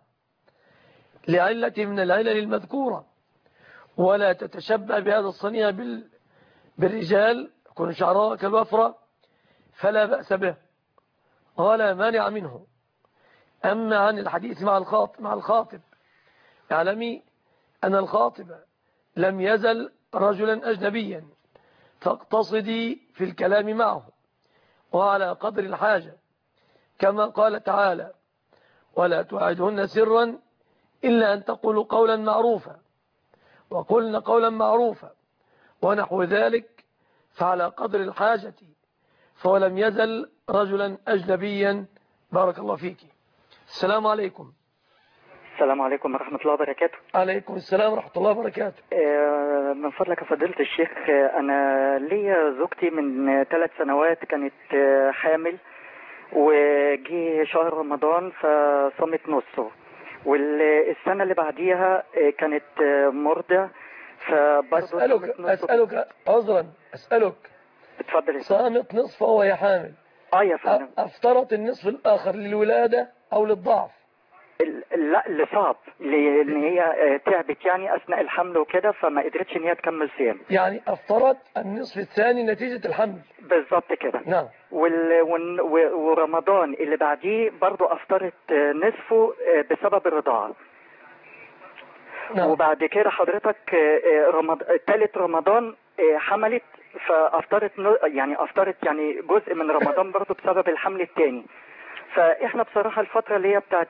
لعلة من العلل المذكورة ولا تتشبه بهذا الصنيع بالرجال يكون شعرها كالوفرة فلا بأس به ولا مانع منه. أما عن الحديث مع الخاطب اعلمي أن الخاطب لم يزل رجلا أجنبيا فاقتصدي في الكلام معه وعلى قدر الحاجة كما قال تعالى ولا توعدهن سرا إلا أن تقولوا قولا معروفا وقلنا قولا معروفا ونحو ذلك، فعلى قدر الحاجة فولم يزل رجلا أجنبيا. بارك الله فيك. السلام عليكم. السلام عليكم ورحمة الله وبركاته. عليكم السلام ورحمة الله وبركاته. من فضلك فضيلة الشيخ، أنا ليا زوجتي من 3 سنوات كانت حامل وجي شهر رمضان فصمت نصه، والسنة اللي بعديها كانت مرضع فبرضه أسألك عذرا اتفضل. صامت نصفه وهي حامل. يا فندم. أفطرت النصف الآخر للولادة أو للضعف؟ لا لصعب، لان هي تعبت يعني اثناء الحمل وكده فما قدرتش ان هي تكمل صيام. يعني افطرت النصف الثاني نتيجة الحمل. بالظبط كده. نعم. ورمضان اللي بعديه برضو افطرت نصفه بسبب الرضاعة. نعم. وبعد كده حضرتك ثالث رمضان حملت فافطرت يعني جزء من رمضان برضو بسبب الحمل الثاني. فاحنا بصراحه الفتره اللي هي بتاعت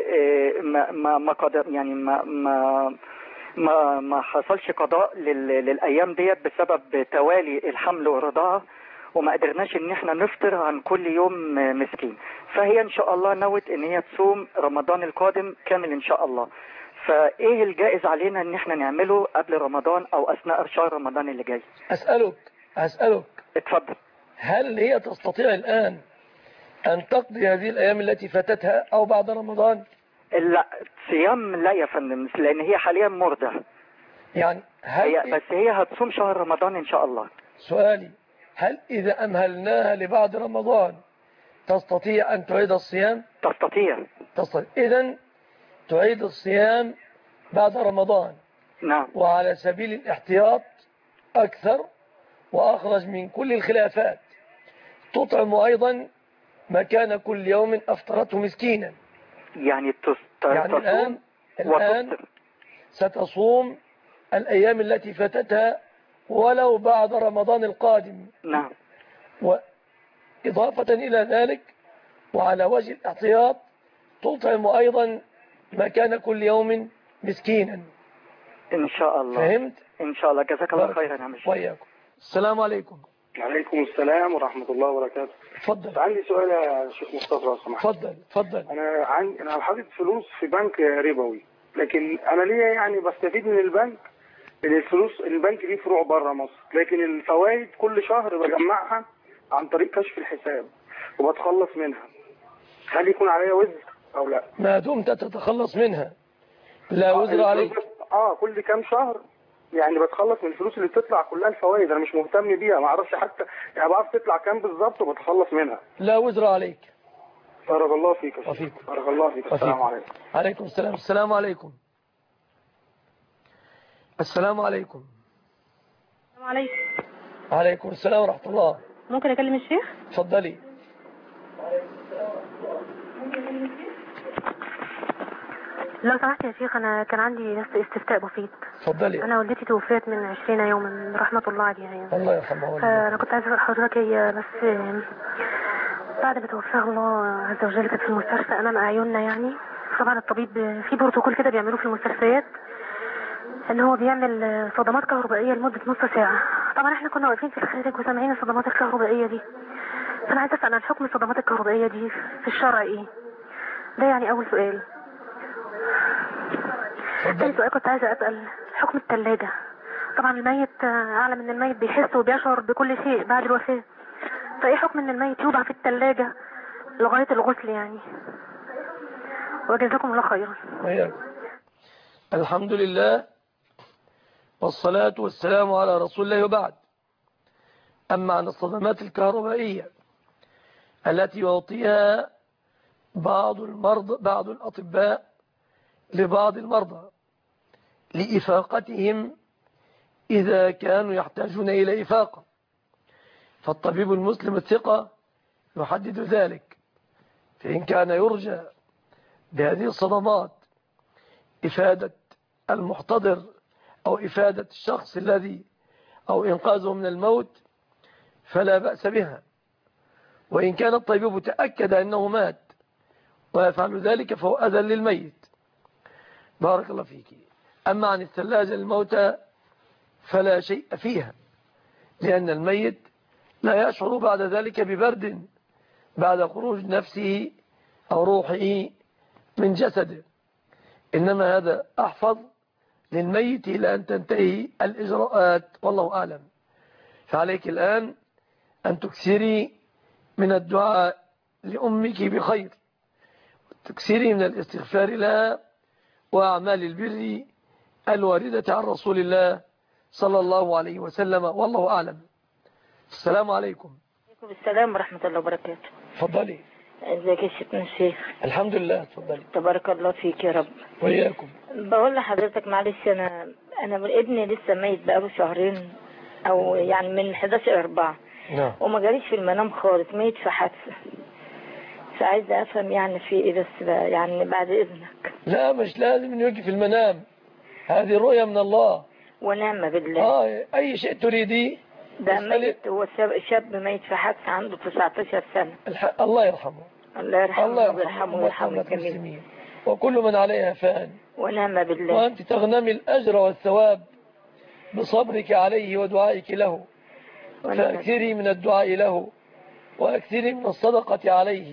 ما قدر يعني ما حصلش قضاء للايام ديت بسبب توالي الحمل والرضاعه، وما قدرناش ان احنا نفطر عن كل يوم مسكين. فهي ان شاء الله نوت ان هي تصوم رمضان القادم كامل ان شاء الله. فايه الجائز علينا ان احنا نعمله قبل رمضان او اثناء شهر رمضان اللي جاي؟ اسالك. اتفضل. هل هي تستطيع الان أن تقضي هذه الأيام التي فاتتها أو بعد رمضان؟ لا صيام لا يا فندم، لأن هي حاليا مرضع. يعني بس هي هتصوم شهر رمضان إن شاء الله. سؤالي، هل إذا أمهلناها لبعد رمضان تستطيع أن تعيد الصيام؟ تستطيع. إذن تعيد الصيام بعد رمضان. نعم. وعلى سبيل الاحتياط أكثر وأخرج من كل الخلافات تطعم أيضا مكان كل يوم أفطرته مسكينا. يعني الآن ستصوم الأيام التي فاتتها ولو بعد رمضان القادم. نعم. وإضافة إلى ذلك وعلى وجه الاحتياط تطعم أيضا مكان كل يوم مسكينا إن شاء الله. فهمت؟ إن شاء الله. جزاك الله خيرا يا مشايخ. وإياكم. السلام عليكم. وعليكم السلام ورحمة الله وبركاته. اتفضل. عندي سؤال يا شيخ مصطفى لو سمحت. اتفضل. أنا حاطط فلوس في بنك ربوي، لكن أنا ليا يعني بستفيد من البنك. الفلوس البنك دي فروع بره مصر، لكن الفوائد كل شهر بجمعها عن طريق كشف الحساب وبتخلص منها. هل يكون عليا وزر أو لا؟ ما دمت تتخلص منها لا وزر عليك. كل كام شهر يعني بتخلص من الفلوس اللي بتطلع كلها الفوائد، انا مش مهتم بيها، ما اعرفش حتى يعني بعرف تطلع كام بالظبط وبتخلص منها. لا وزر عليك. بارك الله فيك. بارك الله فيك. السلام عليكم. عليكم السلام. السلام عليكم. السلام عليكم. السلام عليكم. عليكم السلام ورحمة الله. ممكن اكلم الشيخ؟ اتفضلي. لو سمحت يا شيخ، أنا كان عندي بس استفتاء بسيط. اتفضلي. أنا والدتي توفيت من 20 يوما رحمة الله عليها يعني. الله يرحمها. فأنا كنت عايزة أسأل حضرتك، هي بس بعد ما توفاها الله عز وجل كانت في المستشفى أمام أعيننا يعني. طبعا الطبيب في بروتوكول كده بيعملوه في المستشفيات ان هو بيعمل صدمات كهربائيه لمده نص ساعه. طبعا احنا كنا واقفين في الخارج وسامعين الصدمات الكهربائيه دي. فانا عايزه اسال عن حكم الصدمات الكهربائيه دي في الشرع ايه؟ ده يعني اول سؤال. ثاني سؤال كنت عايزه اسال حكم الثلاجه. طبعا الميت اعلم ان الميت بيحس وبيشعر بكل شيء بعد الوفاه، فايه حكم ان الميت يوضع في الثلاجه لغايه الغسل يعني؟ وجزاكم الله خيرا. الحمد لله والصلاة والسلام على رسول الله، وبعد. أما عن الصدمات الكهربائية التي يعطيها بعض الأطباء لبعض المرضى لإفاقتهم إذا كانوا يحتاجون إلى إفاقة، فالطبيب المسلم الثقة يحدد ذلك. فإن كان يرجى بهذه الصدمات إفادة المحتضر أو إفادة الشخص الذي أو إنقاذه من الموت فلا بأس بها، وإن كان الطبيب تأكد أنه مات ويفعل ذلك فهو أذى للميت. بارك الله فيك. أما عن الثلاجة للموتى فلا شيء فيها، لأن الميت لا يشعر بعد ذلك ببرد بعد خروج نفسه أو روحه من جسده، إنما هذا أحفظ للميت إلى أن تنتهي الإجراءات، والله أعلم. فعليك الآن أن تكثري من الدعاء لأمك بخير، تكثري من الاستغفار لها وأعمال البر الواردة عن رسول الله صلى الله عليه وسلم، والله أعلم. السلام عليكم. وعليكم السلام ورحمة الله وبركاته. تفضلي. ازيك يا شيخنا الشيخ؟ الحمد لله. تفضلي. تبارك الله فيك يا رب. وإياكم. بقول لحضرتك معلش، انا ابني لسه ميت بقاله شهرين او يعني من 11/4. نعم. وما جاليش في المنام خالص، ميت في حادثة. فعايزة افهم يعني في ايه بس بقى يعني بعد اذنك. لا مش لازم انه يجي في المنام، هذه رؤية من الله ونعم بالله. اي شيء تريديه. ده ميت، هو شاب ميت في حادثة عنده 19 سنة. الله يرحمه. الله يرحمه ويرحمه ويرحمه الجميع. وكل من عليها فان. ونعم بالله. وأنت تغنمي الأجر والثواب بصبرك عليه ودعائك له، فأكثري من الدعاء له وأكثري من الصدقة عليه،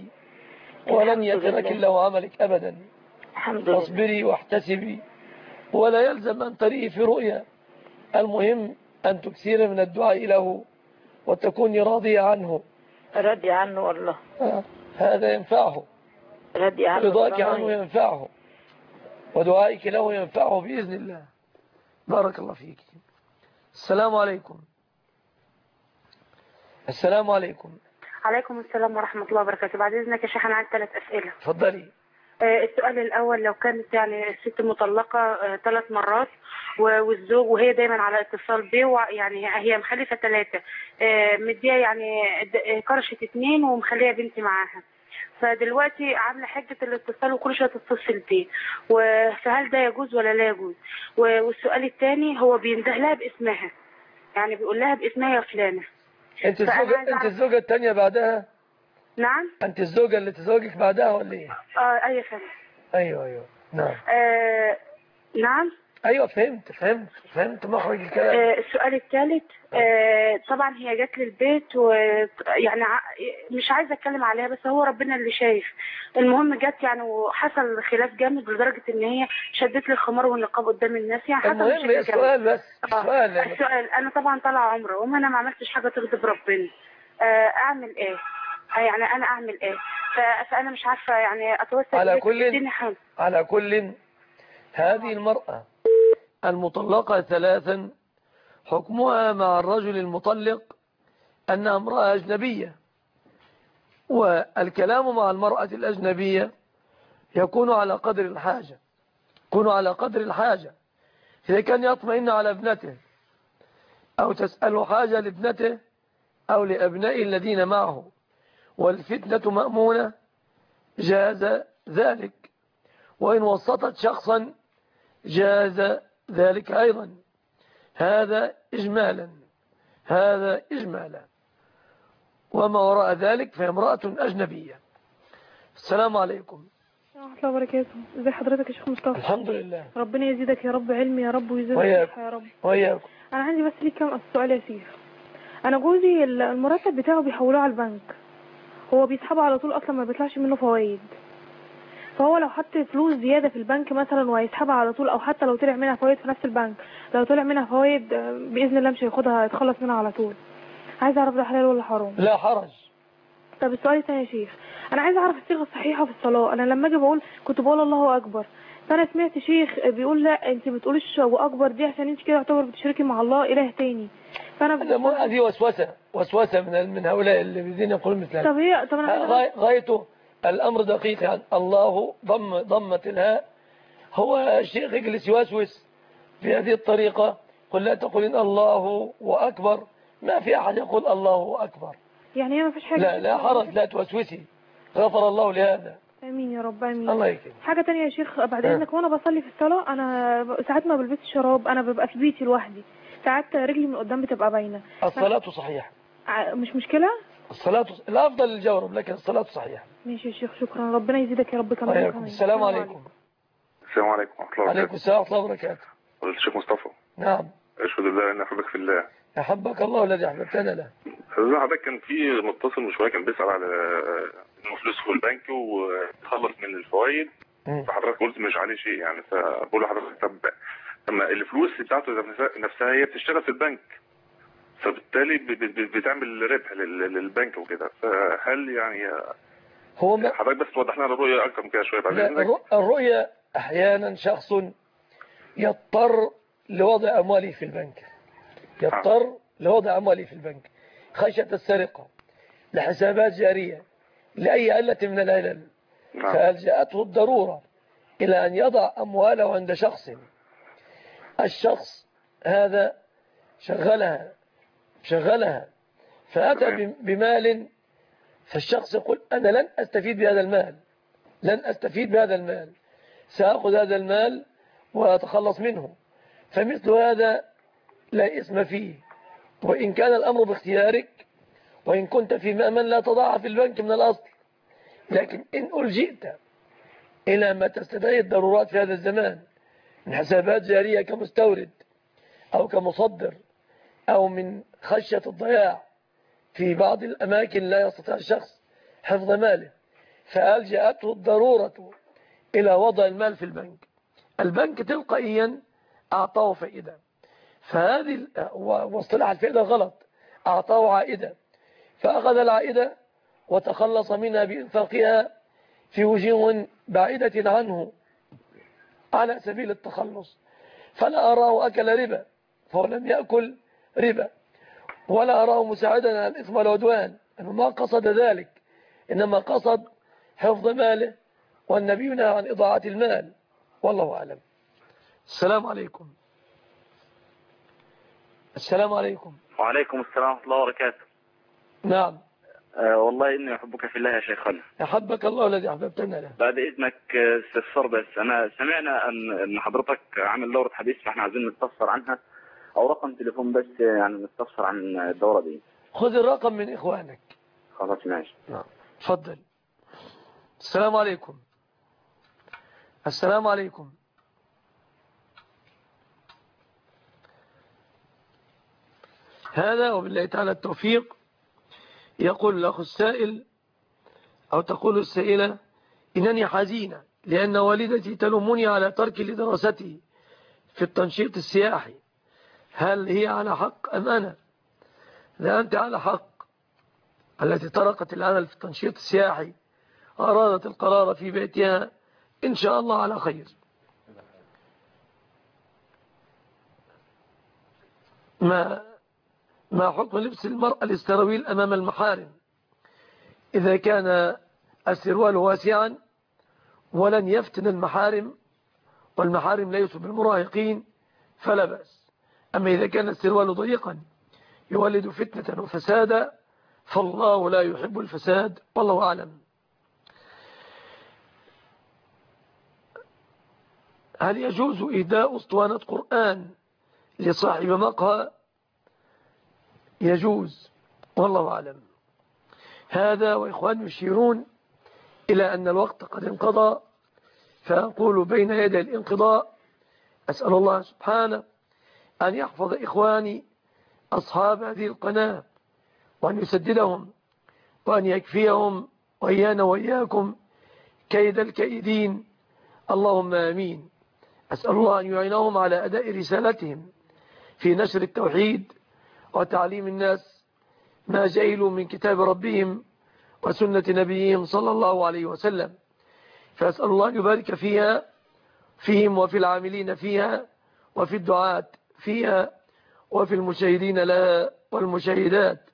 ولن يترك الله عملك أبدا. الحمد لله. واصبري واحتسبي، ولا يلزم أن تريه في رؤيا، المهم أن تكثري من الدعاء له وتكوني راضية عنه. راضي عنه والله. هذا ينفعه. راضي عنه. رضاك عنه ينفعه، ودعائك له ينفعه بإذن الله. بارك الله فيك. السلام عليكم. السلام عليكم. عليكم السلام ورحمة الله وبركاته. بعد إذنك يا شيخ أنا عندي 3 أسئلة. تفضلي. السؤال الأول، لو كانت يعني الست مطلقة 3 مرات والزوج وهي دايما على اتصال بيه، يعني هي مخلفة 3، مديها يعني كرشت 2 ومخليها بنتي معاها، فدلوقتي عامله حجه الاتصال وكل شويه تتصل بيه، فهل ده يجوز ولا لا يجوز؟ والسؤال الثاني، هو بينده لها باسمها، يعني بيقول لها باسمها يا فلانه. انت الزوجه الثانيه بعدها؟ نعم. انت الزوجه اللي تزوجك بعدها ولا ايه؟ ايوه فهمت. ايوه نعم. نعم. ايوه فهمت مخرج الكلام. السؤال الثالث، طبعا هي جت للبيت ويعني مش عايزه اتكلم عليها، بس هو ربنا اللي شايف. المهم جت يعني وحصل خلاف جامد لدرجه ان هي شدت لي الخمار والنقاب قدام الناس، يعني المهم السؤال بس. السؤال انا طبعا طالعه عمره وما انا ما عملتش حاجه تغضب ربنا، اعمل ايه؟ يعني انا اعمل ايه؟ فانا مش عارفه يعني اتوسل على كل هذه المرأة المطلقة 3 حكمها مع الرجل المطلق أنها امرأة أجنبية، والكلام مع المرأة الأجنبية يكون على قدر الحاجة. إذا كان يطمئن على ابنته أو تسأل حاجة لابنته أو لأبنائه الذين معه والفتنة مأمونة جاز ذلك، وإن وسطت شخصا جاز ذلك أيضا. هذا إجمالا، هذا إجمالا. وما وراء ذلك فهي امرأة أجنبية. السلام عليكم ورحمة الله وبركاته. ازي حضرتك يا شيخ مصطفى؟ الحمد لله. ربنا يزيدك يا رب علم يا رب ويزيدك صحة يا رب. وياكم. انا عندي بس ليك كام سؤال يا شيخ. انا جوزي المرتب بتاعه بيحولوه على البنك، هو بيسحبه على طول اصلا ما بيطلعش منه فوائد، فهو لو حط فلوس زيادة في البنك مثلا وهيسحبها على طول، او حتى لو طلع منها فوائد في نفس البنك، لو طلع منها فوائد باذن الله مش هياخدها، هيتخلص منها على طول. عايز اعرف ده حلال ولا حرام؟ لا حرج. طب السؤال الثاني يا شيخ، انا عايز اعرف الصيغه الصحيحه في الصلاه. انا لما اجي كنت بقول الله اكبر، فانا سمعت شيخ بيقول لا انت بتقوليش واكبر دي عشان انت كده يعتبر بتشركي مع الله اله تاني. فانا هذه وسوسه من هؤلاء اللي بدين يقولون مثل هذا. طب انا غايته الامر دقيق. يعني الله ضمة الهاء، هو الشيخ يجلس يوسوس في هذه الطريقه. قل لا تقولين الله واكبر، ما في احد يقول الله اكبر. يعني هي ما فيش حاجه. لا حرج، لا توسوسي، غفر الله لهذا. امين يا رب امين. الله يكرمك. حاجه تانية يا شيخ بعد اذنك، وانا بصلي في الصلاه انا ساعات ما بلبسش شراب، انا ببقى في بيتي لوحدي، ساعات رجلي من قدام بتبقى باينه. الصلاه صحيحه، مش مشكله. الصلاه الافضل الجورب، لكن الصلاه صحيحه. ماشي يا شيخ، شكرا، ربنا يزيدك يا رب كمان. السلام عليكم. السلام عليكم ورحمه الله وبركاته. وعليكم السلام ورحمه الله وبركاته. فضيلة الشيخ مصطفى. نعم. اشهد الله ان احبك في الله. احبك الله الذي احببتنا له. حضرتك كان في متصل من شويه كان بيسال على انه فلوسه في البنك وتخلص من الفوائد، فحضرتك قلت مش عليه شيء يعني، فبقول لحضرتك طب اما الفلوس بتاعته نفسها هي بتشتغل في البنك، فبالتالي بتعمل ربح للبنك وكده، فهل يعني هو حضرتك بس توضح لنا الرؤيه اكتر من كده شويه بعد اذنك؟ الرؤيه احيانا شخص يضطر لوضع امواله في البنك، يضطر لوضع امواله في البنك خشيه السرقه، لحسابات جاريه، لاي علة من العلل، فألجأته الضروره الى ان يضع امواله عند شخص. الشخص هذا شغلها فأتى بمال، فالشخص يقول أنا لن أستفيد بهذا المال، سأخذ هذا المال وأتخلص منه. فمثل هذا لا إثم فيه، وإن كان الأمر باختيارك، وإن كنت في مأمن لا تضعها في البنك من الأصل. لكن إن ألجئت إلى ما تستدعي الضرورات في هذا الزمان من حسابات جارية كمستورد أو كمصدر، أو من خشية الضياع في بعض الأماكن لا يستطيع الشخص حفظ ماله، فألجأته الضرورة إلى وضع المال في البنك تلقائيا أعطاه فائدة، فهذه واصطلاح الفائدة غلط، أعطاه عائدة، فأخذ العائدة وتخلص منها بإنفاقها في وجوه بعيدة عنه على سبيل التخلص. فلا أراه أكل ربا، فهو لم يأكل ربا، ولا أراه مساعدا على الإثم والعدوان، أنه ما قصد ذلك، إنما قصد حفظ ماله، والنبي نهى عن إضاعة المال، والله أعلم. السلام عليكم. السلام عليكم. وعليكم السلام ورحمة الله وبركاته. نعم. والله إني أحبك في الله يا شيخنا. أحبك الله الذي أحببتنا له. بعد إذنك استفسار بس، أنا سمعنا أن حضرتك عامل دورة حديث، فإحنا عايزين نستفسر عنها، أو رقم تليفون بس يعني نستفسر عن الدورة دي. خذ الرقم من إخوانك. خلاص ماشي. نعم. تفضل. السلام عليكم. السلام عليكم. هذا وبالله تعالى التوفيق. يقول الأخ السائل أو تقول السائلة: إنني حزينة لأن والدتي تلومني على ترك لدراستي في التنشيط السياحي، هل هي على حق أم أنا؟ لا، أنت على حق. التي تركت العمل في التنشيط السياحي أرادت القرار في بيتها إن شاء الله على خير. ما حكم لبس المرأة السراويل أمام المحارم إذا كان السروال واسعا ولن يفتن المحارم، والمحارم ليسوا بالمراهقين فلا بأس. أما إذا كان السروال ضيقا يولد فتنة وفسادا فالله لا يحب الفساد، والله أعلم. هل يجوز إهداء أسطوانة قرآن لصاحب مقهى؟ يجوز، والله أعلم. هذا وإخوان يشيرون إلى أن الوقت قد انقضى، فأقول بين يدي الانقضاء أسأل الله سبحانه أن يحفظ إخواني أصحاب هذه القناة، وأن يسددهم، وأن يكفيهم وإيانا وإياكم كيد الكائدين، اللهم آمين. أسأل الله أن يعينهم على أداء رسالتهم في نشر التوحيد وتعليم الناس ما جهلوا من كتاب ربهم وسنة نبيهم صلى الله عليه وسلم. فأسأل الله أن يبارك فيهم وفي العاملين فيها وفي الدعاة فيها وفي المشاهدين لها والمشاهدات.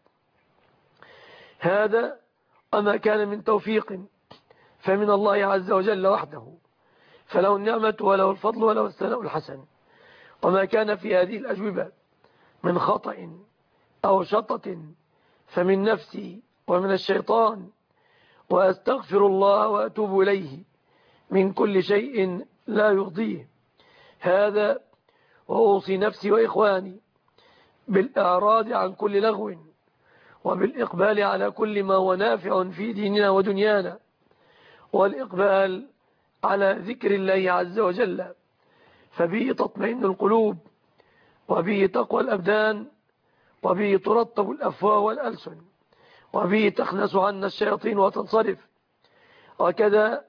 هذا وما كان من توفيق فمن الله عز وجل وحده، فله النعمة وله الفضل وله الثناء الحسن. وما كان في هذه الأجوبة من خطأ أو شطط فمن نفسي ومن الشيطان، وأستغفر الله وأتوب إليه من كل شيء لا يرضيه. هذا وأوصي نفسي وإخواني بالإعراض عن كل لغو، وبالإقبال على كل ما هو نافع في ديننا ودنيانا، والإقبال على ذكر الله عز وجل، فبه تطمئن القلوب، وبه تقوى الأبدان، وبه ترطب الأفواه والألسن، وبه تخنس عنا الشياطين وتنصرف، وكذا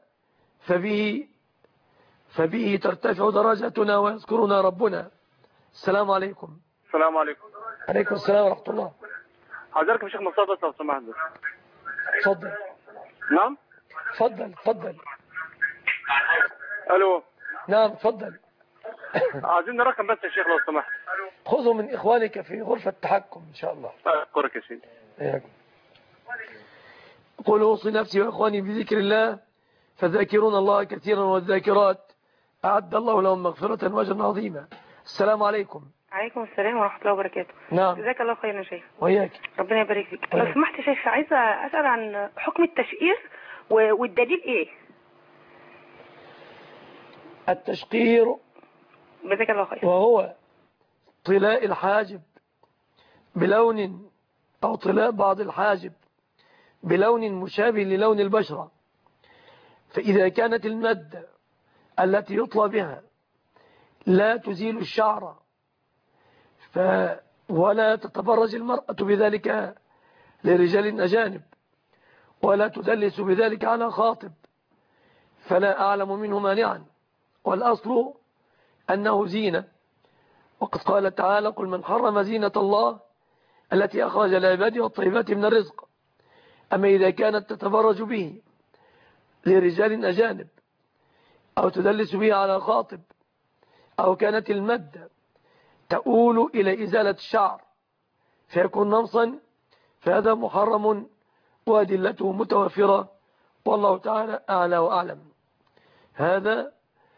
فبه ترتفع درجتنا ويذكرنا ربنا. السلام عليكم. السلام عليكم. عليكم السلام ورحمة الله. حضرتك يا شيخ مصطفى لو سمحت. اتفضل. نعم. اتفضل. الو. نعم اتفضل. عايزين رقم بس يا شيخ لو سمحت. خذه من إخوانك في غرفة التحكم إن شاء الله. أشكرك يا شيخ. قل أوصي نفسي وإخواني بذكر الله، فذاكرون الله كثيرا والذاكرات أعد الله لهم مغفرة وأجرا عظيما. السلام عليكم. عليكم السلام ورحمة الله وبركاته. نعم. جزاك الله خيرا يا شيخ. وإياك. ربنا يبارك فيك. لو سمحت يا شيخ عايزة أسأل عن حكم التشقير والدليل إيه؟ التشقير جزاك الله خيرا وهو طلاء الحاجب بلون، أو طلاء بعض الحاجب بلون مشابه للون البشرة. فإذا كانت المادة التي يطلى بها لا تزيل الشعر ولا تتبرج المرأة بذلك لرجال أجانب، ولا تدلس بذلك على خاطب، فلا أعلم منه مانعا، والأصل أنه زينة. وقد قال تعالى: قل من حرم زينة الله التي أخرج لعباده والطيبات من الرزق. أما إذا كانت تتبرج به لرجال أجانب، أو تدلس به على خاطب، أو كانت المادة تؤول إلى إزالة الشعر فيكون نمصا، فهذا محرم وأدلته متوفرة، والله تعالى أعلى وأعلم. هذا.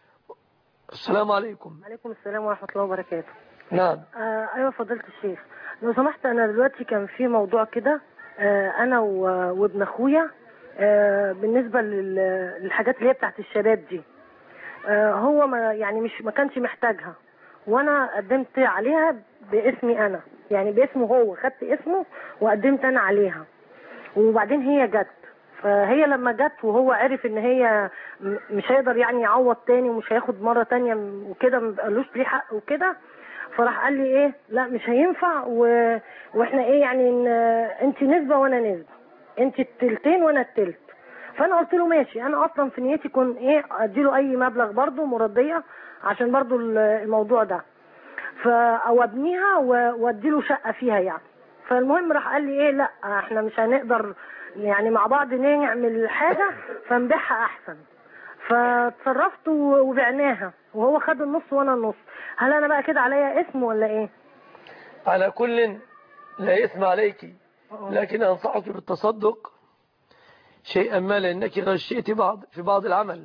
السلام عليكم. عليكم السلام ورحمة الله وبركاته. نعم. أيوة فضيلة الشيخ، لو سمحت أنا دلوقتي كان في موضوع كده، أنا وابن أخويا بالنسبة للحاجات اللي هي بتاعت الشباب دي، هو ما كانش محتاجها، وانا قدمت عليها باسمي انا، يعني باسمه هو، خدت اسمه وقدمت انا عليها. وبعدين هي جت، فهي لما جت وهو عرف ان هي مش هيقدر يعني يعوض تاني ومش هياخد مرة تانية وكده، مبقالوش ليه حق وكده، فراح قال لي ايه لا مش هينفع، واحنا ايه يعني انت نسبة وانا نسبة، انت التلتين وانا التلت. فانا قلت له ماشي، انا اصلا في نيتي كون ايه اديله اي مبلغ برضه مرضية عشان برضه الموضوع ده، او ابنيها واديله شقة فيها يعني. فالمهم راح قال لي ايه لا احنا مش هنقدر يعني مع بعض نعمل حاجة، فنبيعها احسن. فتصرفت وبعناها، وهو خد النص وانا النص. هل انا بقى كده عليا اسم ولا ايه؟ على كل لا اسم عليك، لكن انصحك بالتصدق شيئا ما، لانك غشيت في بعض العمل.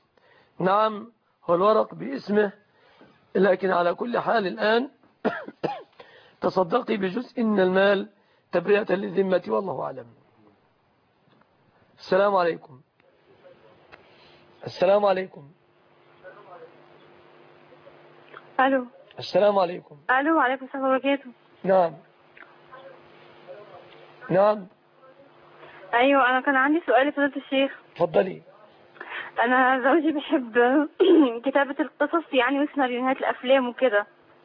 نعم هو الورق باسمه، لكن على كل حال الآن تصدقي بجزء من المال تبرئة للذمة، والله أعلم. السلام عليكم. السلام عليكم. الو. السلام عليكم. الو، وعليكم السلام وبركاته. نعم. نعم. ايوه، انا كان عندي سؤال لفضيلة الشيخ. اتفضلي. انا زوجي بيحب كتابة القصص يعني وسيناريوهات الافلام وكده.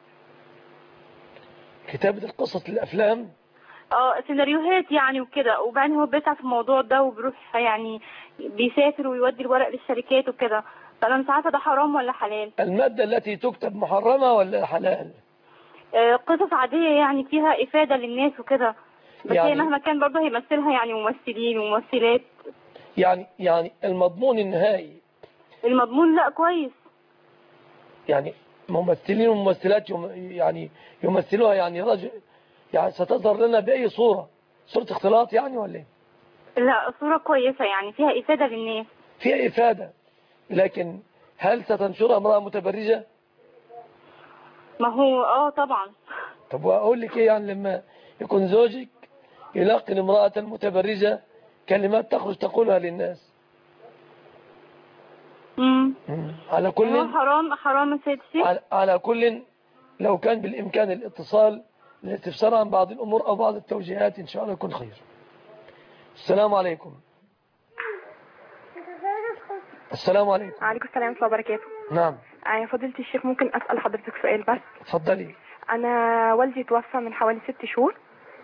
كتابة القصص للافلام؟ سيناريوهات يعني وكده، وبعدين هو بيسعى في الموضوع ده وبيروح يعني بيسافر ويودي الورق للشركات وكده، فانا مش عارفه ده حرام ولا حلال. المادة التي تكتب محرمة ولا حلال؟ قصص عادية يعني فيها إفادة للناس وكده، بس يعني هي مهما كان برضه هيمثلها يعني ممثلين وممثلات. يعني المضمون النهائي. المضمون لا كويس. يعني ممثلين وممثلات يعني يمثلوها يعني رجل، يعني ستظهر لنا بأي صورة اختلاط يعني ولا ايه؟ لا، صورة كويسة يعني فيها إفادة للناس. فيها إفادة، لكن هل ستنشرها امرأة متبرجة؟ ما هو طبعا. طب وأقول لك ايه، يعني لما يكون زوجك يلقن امرأة متبرجة كلمات تخرج تقولها للناس. على كل حرام يا سيد الشيخ. على كل لو كان بالإمكان الاتصال للاستفسار عن بعض الأمور أو بعض التوجيهات إن شاء الله يكون خير. السلام عليكم. السلام عليكم. وعليكم السلام ورحمة الله وبركاته. نعم. يا فضيلة الشيخ، ممكن أسأل حضرتك سؤال بس؟ اتفضلي. أنا والدي توفى من حوالي 6 شهور.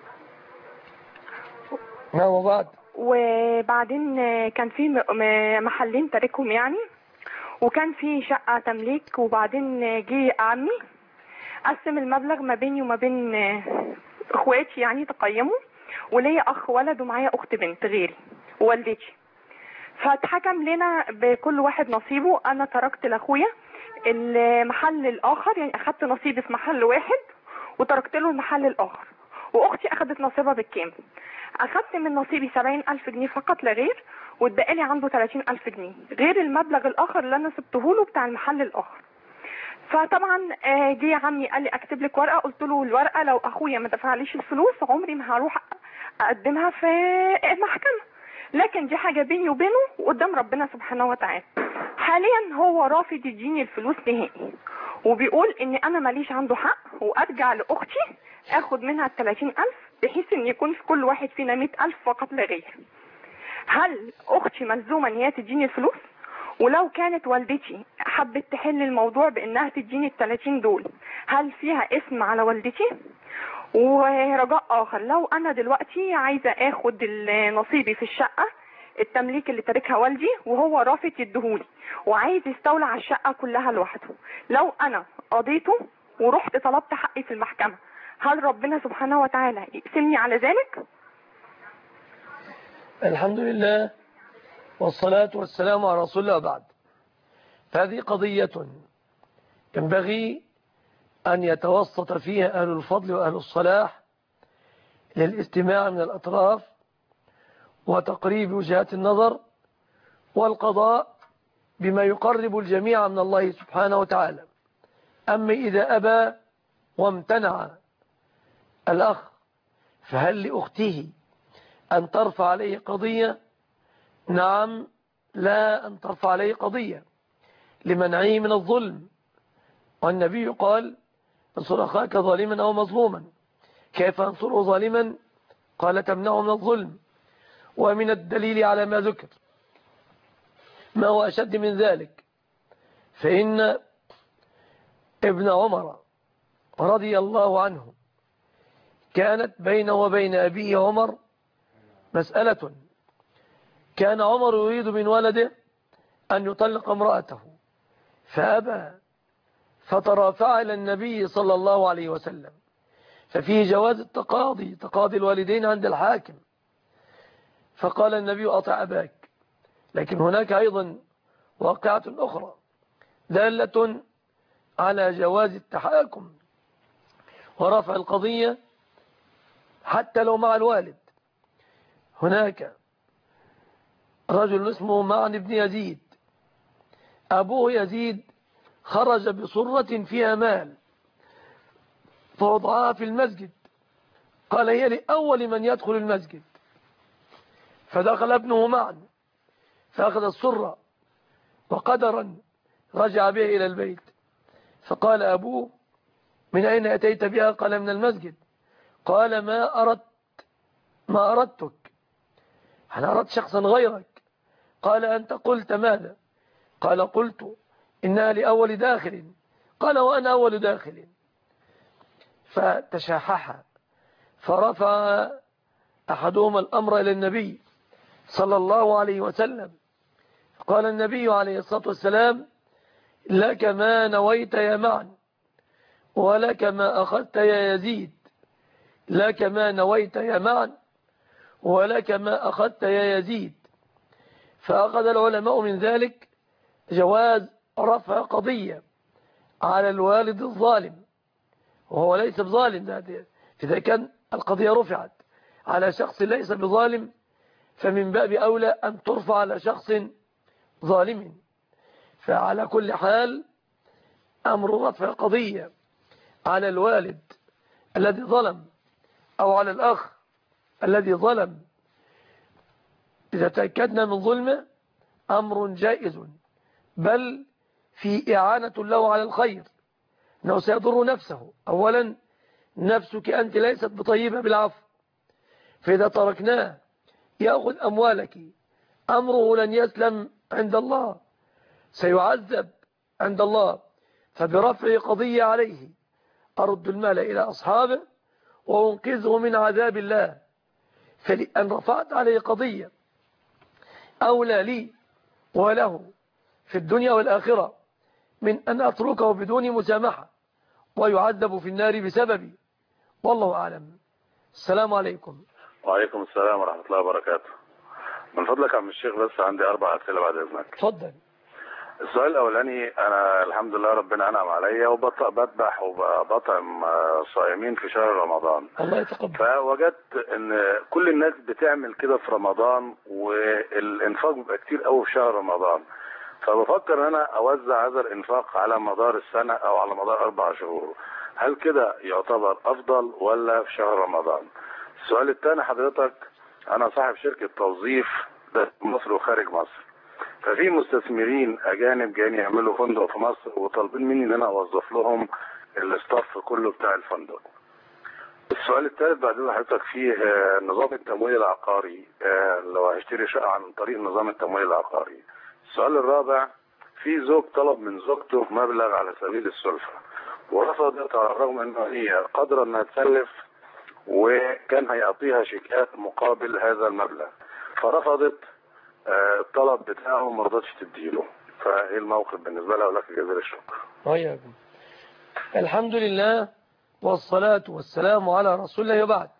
نعم. وبعد؟ وبعدين كان في محلين تاركهم يعني، وكان في شقة تمليك، وبعدين جه عمي قسم المبلغ ما بيني وما بين اخواتي يعني تقيموا، وليا اخ ولد ومعايا اخت بنت غيري ووالدتي، فاتحكم لنا بكل واحد نصيبه. انا تركت لاخويا المحل الاخر، يعني اخدت نصيبي في محل واحد وتركت له المحل الاخر، واختي اخدت نصيبها بالكامل. اخدت من نصيبي 70,000 جنيه فقط لا غير، واتبقى لي عنده 30,000 جنيه غير المبلغ الاخر اللي انا سبته له بتاع المحل الاخر. فطبعا جه عمي قال لي اكتب لك ورقه، قلت له الورقه لو اخويا ما دفعليش الفلوس عمري ما هروح اقدمها في محكمه، لكن دي حاجه بيني وبينه وقدام ربنا سبحانه وتعالى. حاليا هو رافض يديني الفلوس نهائي، وبيقول ان انا ماليش عنده حق، وارجع لاختي اخد منها 30,000 بحيث ان يكون في كل واحد فينا 100,000 فقط لا غير. هل اختي ملزومه ان هي تديني الفلوس؟ ولو كانت والدتي حبت تحل الموضوع بانها تديني ال30 دول، هل فيها اسم على والدتي؟ ورجاء اخر، لو انا دلوقتي عايزه اخد نصيبي في الشقه التمليك اللي تاركها والدي وهو رافض يديهولي وعايز يستولى على الشقه كلها لوحده، لو انا قضيته ورحت طلبت حقي في المحكمه، هل ربنا سبحانه وتعالى يقسمني على ذلك؟ الحمد لله والصلاة والسلام على رسول الله. بعد، فهذه قضية ينبغي أن يتوسط فيها أهل الفضل وأهل الصلاح للاستماع من الأطراف وتقريب وجهات النظر والقضاء بما يقرب الجميع من الله سبحانه وتعالى. أما إذا أبى وامتنع الأخ، فهل لأخته أن ترفع عليه قضية؟ نعم، لا أن ترفع عليه قضية لمنعه من الظلم، والنبي قال انصر أخاك ظالما أو مظلوما. كيف أنصره ظالما؟ قال تمنعه من الظلم. ومن الدليل على ما ذكر ما هو أشد من ذلك، فإن ابن عمر رضي الله عنه كانت بينه وبين أبيه عمر مسألة، كان عمر يريد من ولده أن يطلق امرأته فأبى، فترافع إلى النبي صلى الله عليه وسلم، ففيه جواز تقاضي الوالدين عند الحاكم، فقال النبي أطع أباك. لكن هناك أيضا واقعة أخرى دالة على جواز التحاكم ورفع القضية حتى لو مع الوالد. هناك رجل اسمه معن بن يزيد، أبوه يزيد خرج بصرة فيها مال فوضعها في المسجد، قال هي لأول من يدخل المسجد، فدخل ابنه معن فأخذ الصرة وقدرا رجع به إلى البيت، فقال أبوه: من أين أتيت بها؟ قال: من المسجد. قال: ما أردتك، أنا أردت شخصا غيرك. قال: أنت قلت ماذا؟ قال: قلت إنها لأول داخل. قال: وأنا أول داخل. فتشاحح، فرفع أحدهما الأمر إلى النبي صلى الله عليه وسلم. قال النبي عليه الصلاة والسلام: لك ما نويت يا معن، ولك ما أخذت يا يزيد. لك ما نويت يا معن، ولك ما أخذت يا يزيد. فأخذ العلماء من ذلك جواز رفع قضية على الوالد الظالم، وهو ليس بظالم. إذا كان القضية رفعت على شخص ليس بظالم، فمن باب أولى أن ترفع على شخص ظالم. فعلى كل حال أمر رفع قضية على الوالد الذي ظلم أو على الأخ الذي ظلم إذا تأكدنا من ظلمه أمر جائز، بل في إعانة له على الخير، أنه سيضر نفسه. أولا نفسك أنت ليست بطيبة بالعفو، فإذا تركناه يأخذ أموالك أمره لن يسلم عند الله، سيعذب عند الله. فبرفع قضية عليه أرد المال إلى أصحابه وأنقذه من عذاب الله. فلأن رفعت عليه قضية أولى لي وله في الدنيا والآخرة من أن أتركه بدون مسامحة ويعذب في النار بسببي، والله أعلم. السلام عليكم. وعليكم السلام ورحمة الله وبركاته. من فضلك عم الشيخ بس عندي 4 أسئلة بعد إذنك. تفضل. السؤال الأولاني، أنا الحمد لله ربنا أنعم عليا وبذبح وبطعم صائمين في شهر رمضان. الله يتقبل. فوجدت إن كل الناس بتعمل كده في رمضان، والإنفاق بيبقى كتير قوي في شهر رمضان. فبفكر ان انا اوزع هذا الانفاق على مدار السنة او على مدار 4 شهور. هل كده يعتبر افضل ولا في شهر رمضان؟ السؤال الثاني حضرتك، انا صاحب شركة توظيف في مصر وخارج مصر، ففي مستثمرين اجانب جايين يعملوا فندق في مصر وطالبين مني ان انا اوظف لهم الاستاف كله بتاع الفندق. السؤال الثالث بعد كده حضرتك فيه نظام التمويل العقاري، لو هشتري شقة عن طريق نظام التمويل العقاري. السؤال الرابع، في زوج طلب من زوجته مبلغ على سبيل السلفة ورفضت على الرغم انه هي قادرة انها تسلف وكان هيعطيها شيكات مقابل هذا المبلغ، فرفضت الطلب بتاعه وما رضتش تديله. فايه الموقف بالنسبة لها؟ ولك جزيل الشكر. طيب، الحمد لله والصلاة والسلام على رسول الله وبعد.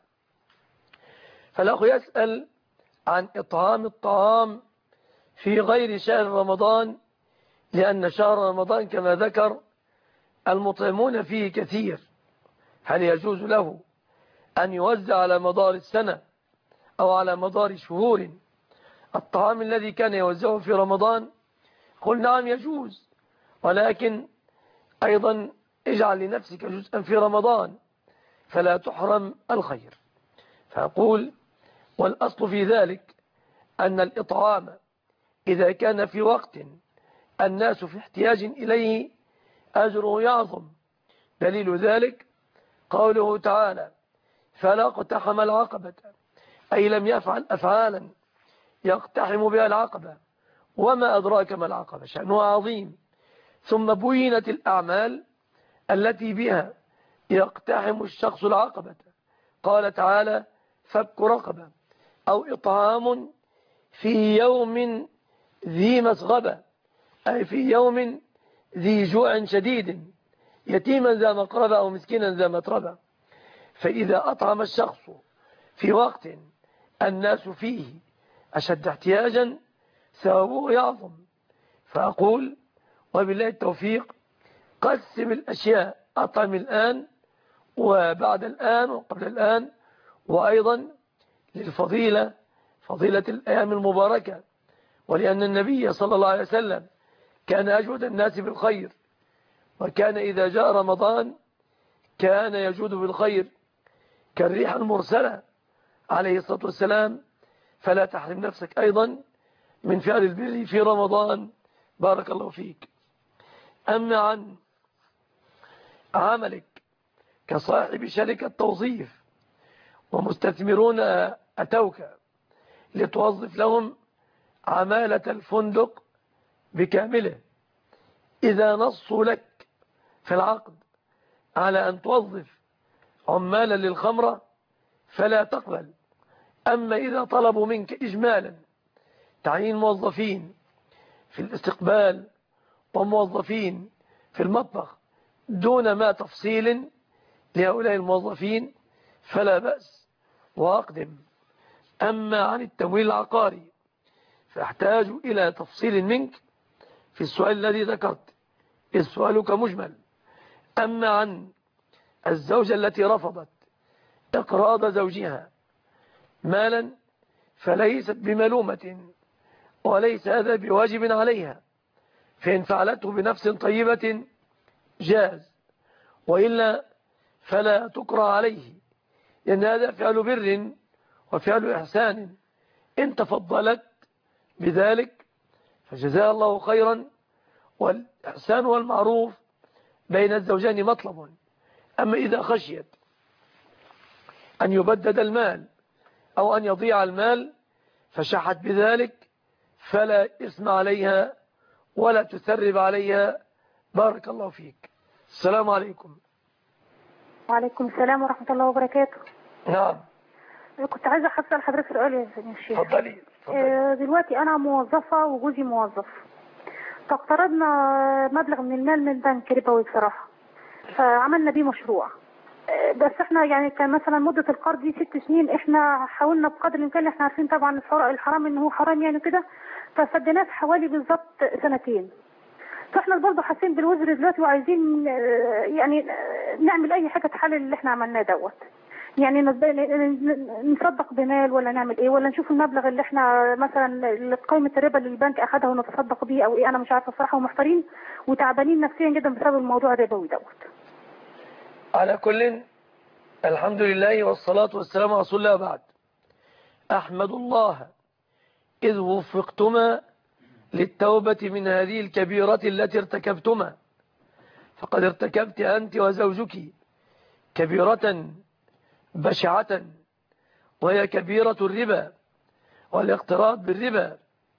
فالأخ يسأل عن إطعام الطعام في غير شهر رمضان، لأن شهر رمضان كما ذكر المطعمون فيه كثير. هل يجوز له أن يوزع على مدار السنة أو على مدار شهور الطعام الذي كان يوزعه في رمضان؟ قل نعم يجوز، ولكن أيضا اجعل لنفسك جزءا في رمضان فلا تحرم الخير. فأقول والأصل في ذلك أن الإطعام إذا كان في وقت الناس في احتياج إليه أجره يعظم. دليل ذلك قوله تعالى: فلا اقتحم العقبة، أي لم يفعل أفعالا يقتحم بها العقبة. وما أدراك ما العقبة، شأنها عظيم. ثم بينت الأعمال التي بها يقتحم الشخص العقبة. قال تعالى: فك رقبة أو إطعام في يوم ذي مسغبة، أي في يوم ذي جوع شديد، يتيما ذا مقربة أو مسكينا ذا متربة. فإذا أطعم الشخص في وقت الناس فيه أشد احتياجا ثوابه يعظم. فأقول وبالله التوفيق، قسم الأشياء، أطعم الآن وبعد الآن وقبل الآن، وأيضا للفضيلة، فضيلة الأيام المباركة، ولأن النبي صلى الله عليه وسلم كان أجود الناس بالخير، وكان إذا جاء رمضان كان يجود بالخير كالريح المرسلة عليه الصلاة والسلام. فلا تحرم نفسك أيضا من فعل البر في رمضان. بارك الله فيك. أما عن عملك كصاحب شركة توظيف ومستثمرون أتوك لتوظف لهم عمالة الفندق بكامله، إذا نصوا لك في العقد على أن توظف عمالا للخمرة فلا تقبل. أما إذا طلبوا منك إجمالا تعيين موظفين في الاستقبال وموظفين في المطبخ دون ما تفصيل لهؤلاء الموظفين فلا بأس وأقدم. أما عن التمويل العقاري فأحتاج إلى تفصيل منك في السؤال الذي ذكرت، إذ سؤالك مجمل. أما عن الزوجة التي رفضت إقراض زوجها مالا فليست بملومة وليس هذا بواجب عليها، فإن فعلته بنفس طيبة جاز، وإلا فلا تكره عليه، لأن هذا فعل بر وفعل إحسان. إن تفضلت بذلك فجزاء الله خيرا، والإحسان والمعروف بين الزوجين مطلب. أما إذا خشيت أن يبدد المال أو أن يضيع المال فشحت بذلك فلا إثم عليها ولا تثرب عليها. بارك الله فيك. السلام عليكم. وعليكم السلام ورحمة الله وبركاته. نعم. كنت عايزة أسأل حضرتك سؤال يا شيخ. اتفضلي. دلوقتي أنا موظفة وجوزي موظف، فاقترضنا مبلغ من المال من بنك ربوي بصراحة، فعملنا بيه مشروع. بس احنا يعني كان مثلا مدة القرض دي 6 سنين، احنا حاولنا بقدر الامكان، احنا عارفين طبعا الحرام ان هو حرام يعني كده، فسدناه في حوالي بالظبط 2 سنين. فاحنا برضه حاسين بالوزر دلوقتي وعايزين يعني نعمل اي حاجة تحلل اللي احنا عملناه دوت، يعني نصدق بمال ولا نعمل ايه، ولا نشوف المبلغ اللي احنا مثلا قيمة الربا اللي البنك اخدها ونتصدق بيه او ايه. انا مش عارفة الصراحة، ومحتارين وتعبانين نفسيا جدا بسبب الموضوع الربوي دوت. على كل الحمد لله والصلاة والسلام على رسول الله. بعد أحمد الله إذ وفقتما للتوبة من هذه الكبيرة التي ارتكبتما، فقد ارتكبت أنت وزوجك كبيرة بشعة، وهي كبيرة الربا والاقتراض بالربا،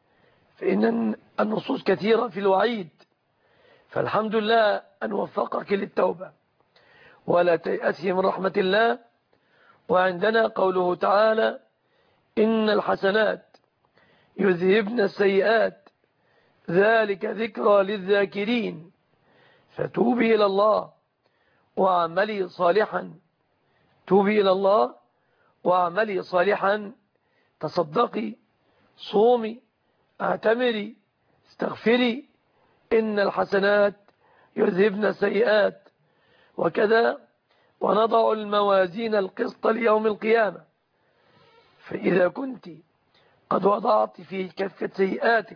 فإن النصوص كثيرة في الوعيد. فالحمد لله أن وفقك للتوبة ولا تيأسي من رحمة الله. وعندنا قوله تعالى إن الحسنات يذهبن السيئات ذلك ذكرى للذاكرين، فتوبي إلى الله واعملي صالحا. توبي إلى الله واعملي صالحا، تصدقي، صومي، اعتمري، استغفري. إن الحسنات يذهبن السيئات. وكذا ونضع الموازين القسط ليوم القيامة، فإذا كنت قد وضعت في كفة سيئاتك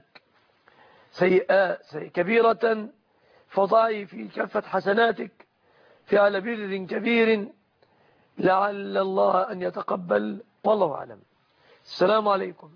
كبيرة فضعي في كفة حسناتك فعل بر كبير لعل الله أن يتقبل، والله أعلم. السلام عليكم.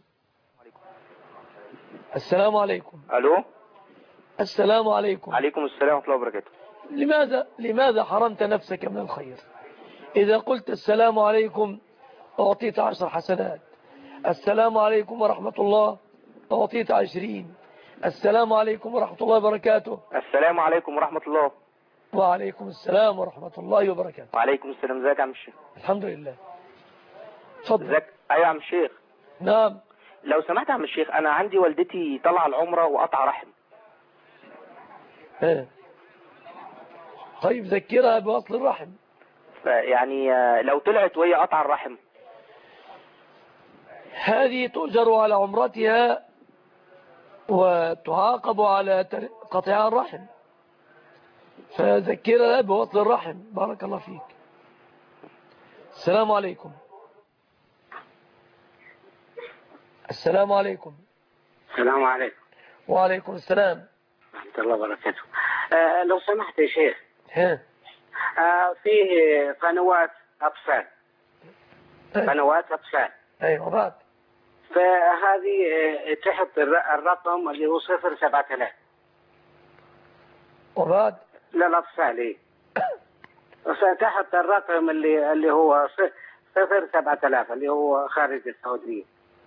السلام عليكم. ألو. السلام عليكم. عليكم السلام ورحمة الله وبركاته. لماذا حرمت نفسك من الخير؟ إذا قلت السلام عليكم أعطيت 10 حسنات، السلام عليكم ورحمة الله أعطيت 20، السلام عليكم ورحمة الله وبركاته. السلام عليكم ورحمة الله. وعليكم السلام ورحمة الله وبركاته. وعليكم السلام. ازيك يا عم الشيخ؟ الحمد لله. اتفضل. ازيك؟ ايوه يا عم الشيخ. نعم. لو سمحت يا عم الشيخ، انا عندي والدتي طالعه العمره وقطع رحم. طيب ذكرها بوصل الرحم. يعني لو طلعت وهي قطع الرحم هذه تؤجر على عمرتها وتعاقب على قطع الرحم، فذكرها بوصل الرحم. بارك الله فيك. السلام عليكم. السلام عليكم. السلام عليكم. وعليكم السلام ورحمة الله وبركاته. لو سمحت يا شيخ، فيه قنوات أطفال. قنوات أطفال. أيوة. بعد فهذه تحط الرقم اللي هو 07000. وبعد للأطفال. إيه تحت الرقم اللي هو 07000 اللي هو خارج السعودية.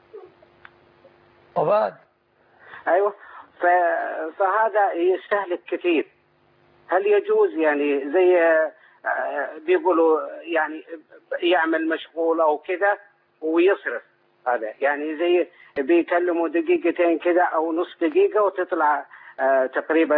وبعد ايوه فهذا يستهلك كثير. هل يجوز يعني زي بيقولوا يعني يعمل مشغول او كده ويصرف؟ هذا يعني زي بيكلموا دقيقتين كده او نص دقيقة وتطلع تقريبا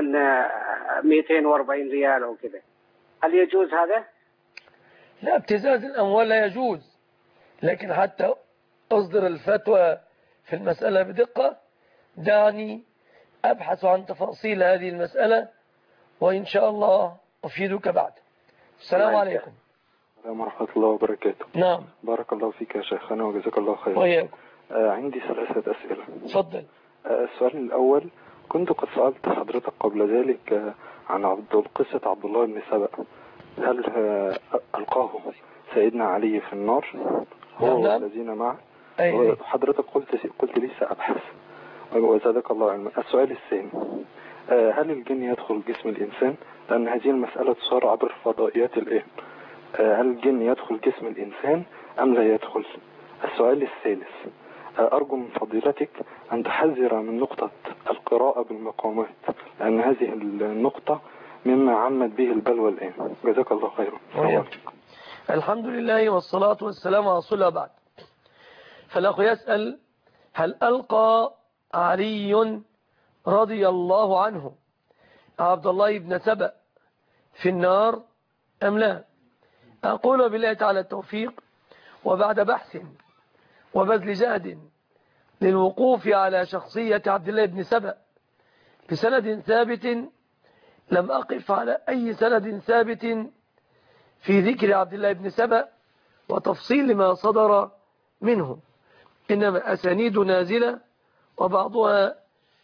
240 ريال او كده. هل يجوز هذا؟ لا، ابتزاز الأموال لا يجوز، لكن حتى أصدر الفتوى في المسألة بدقة دعني أبحث عن تفاصيل هذه المسألة وإن شاء الله أفيدك بعد. السلام عليكم. السلام ورحمة الله وبركاته. نعم. بارك الله فيك يا شيخنا وجزاك الله خير. وياكم. عندي 3 أسئلة. تفضل. السؤال الأول، كنت قد سألت حضرتك قبل ذلك عن قصة عبد الله بن سبأ، هل ألقاه سيدنا علي في النار هو والذين معه؟ حضرتك قلت لي سأبحث وزادك الله علما. السؤال الثاني، هل الجن يدخل جسم الإنسان؟ لأن هذه المسألة تصار عبر فضائيات الآن. هل الجن يدخل جسم الإنسان أم لا يدخل؟ السؤال الثالث، أرجو من فضيلتك أن تحذر من نقطة القراءة بالمقامات، لأن هذه النقطة مما عمت به البلوى الآن. جزاك الله خيرا. الحمد لله والصلاة والسلام على رسول الله. بعد، فالأخ يسأل هل ألقى علي رضي الله عنه عبد الله بن سبأ في النار أم لا؟ أقول بالله تعالى التوفيق، وبعد بحث وبذل جهد للوقوف على شخصية عبد الله بن سبأ بسند ثابت، لم أقف على أي سند ثابت في ذكر عبد الله بن سبأ وتفصيل ما صدر منه، إنما أسانيد نازلة وبعضها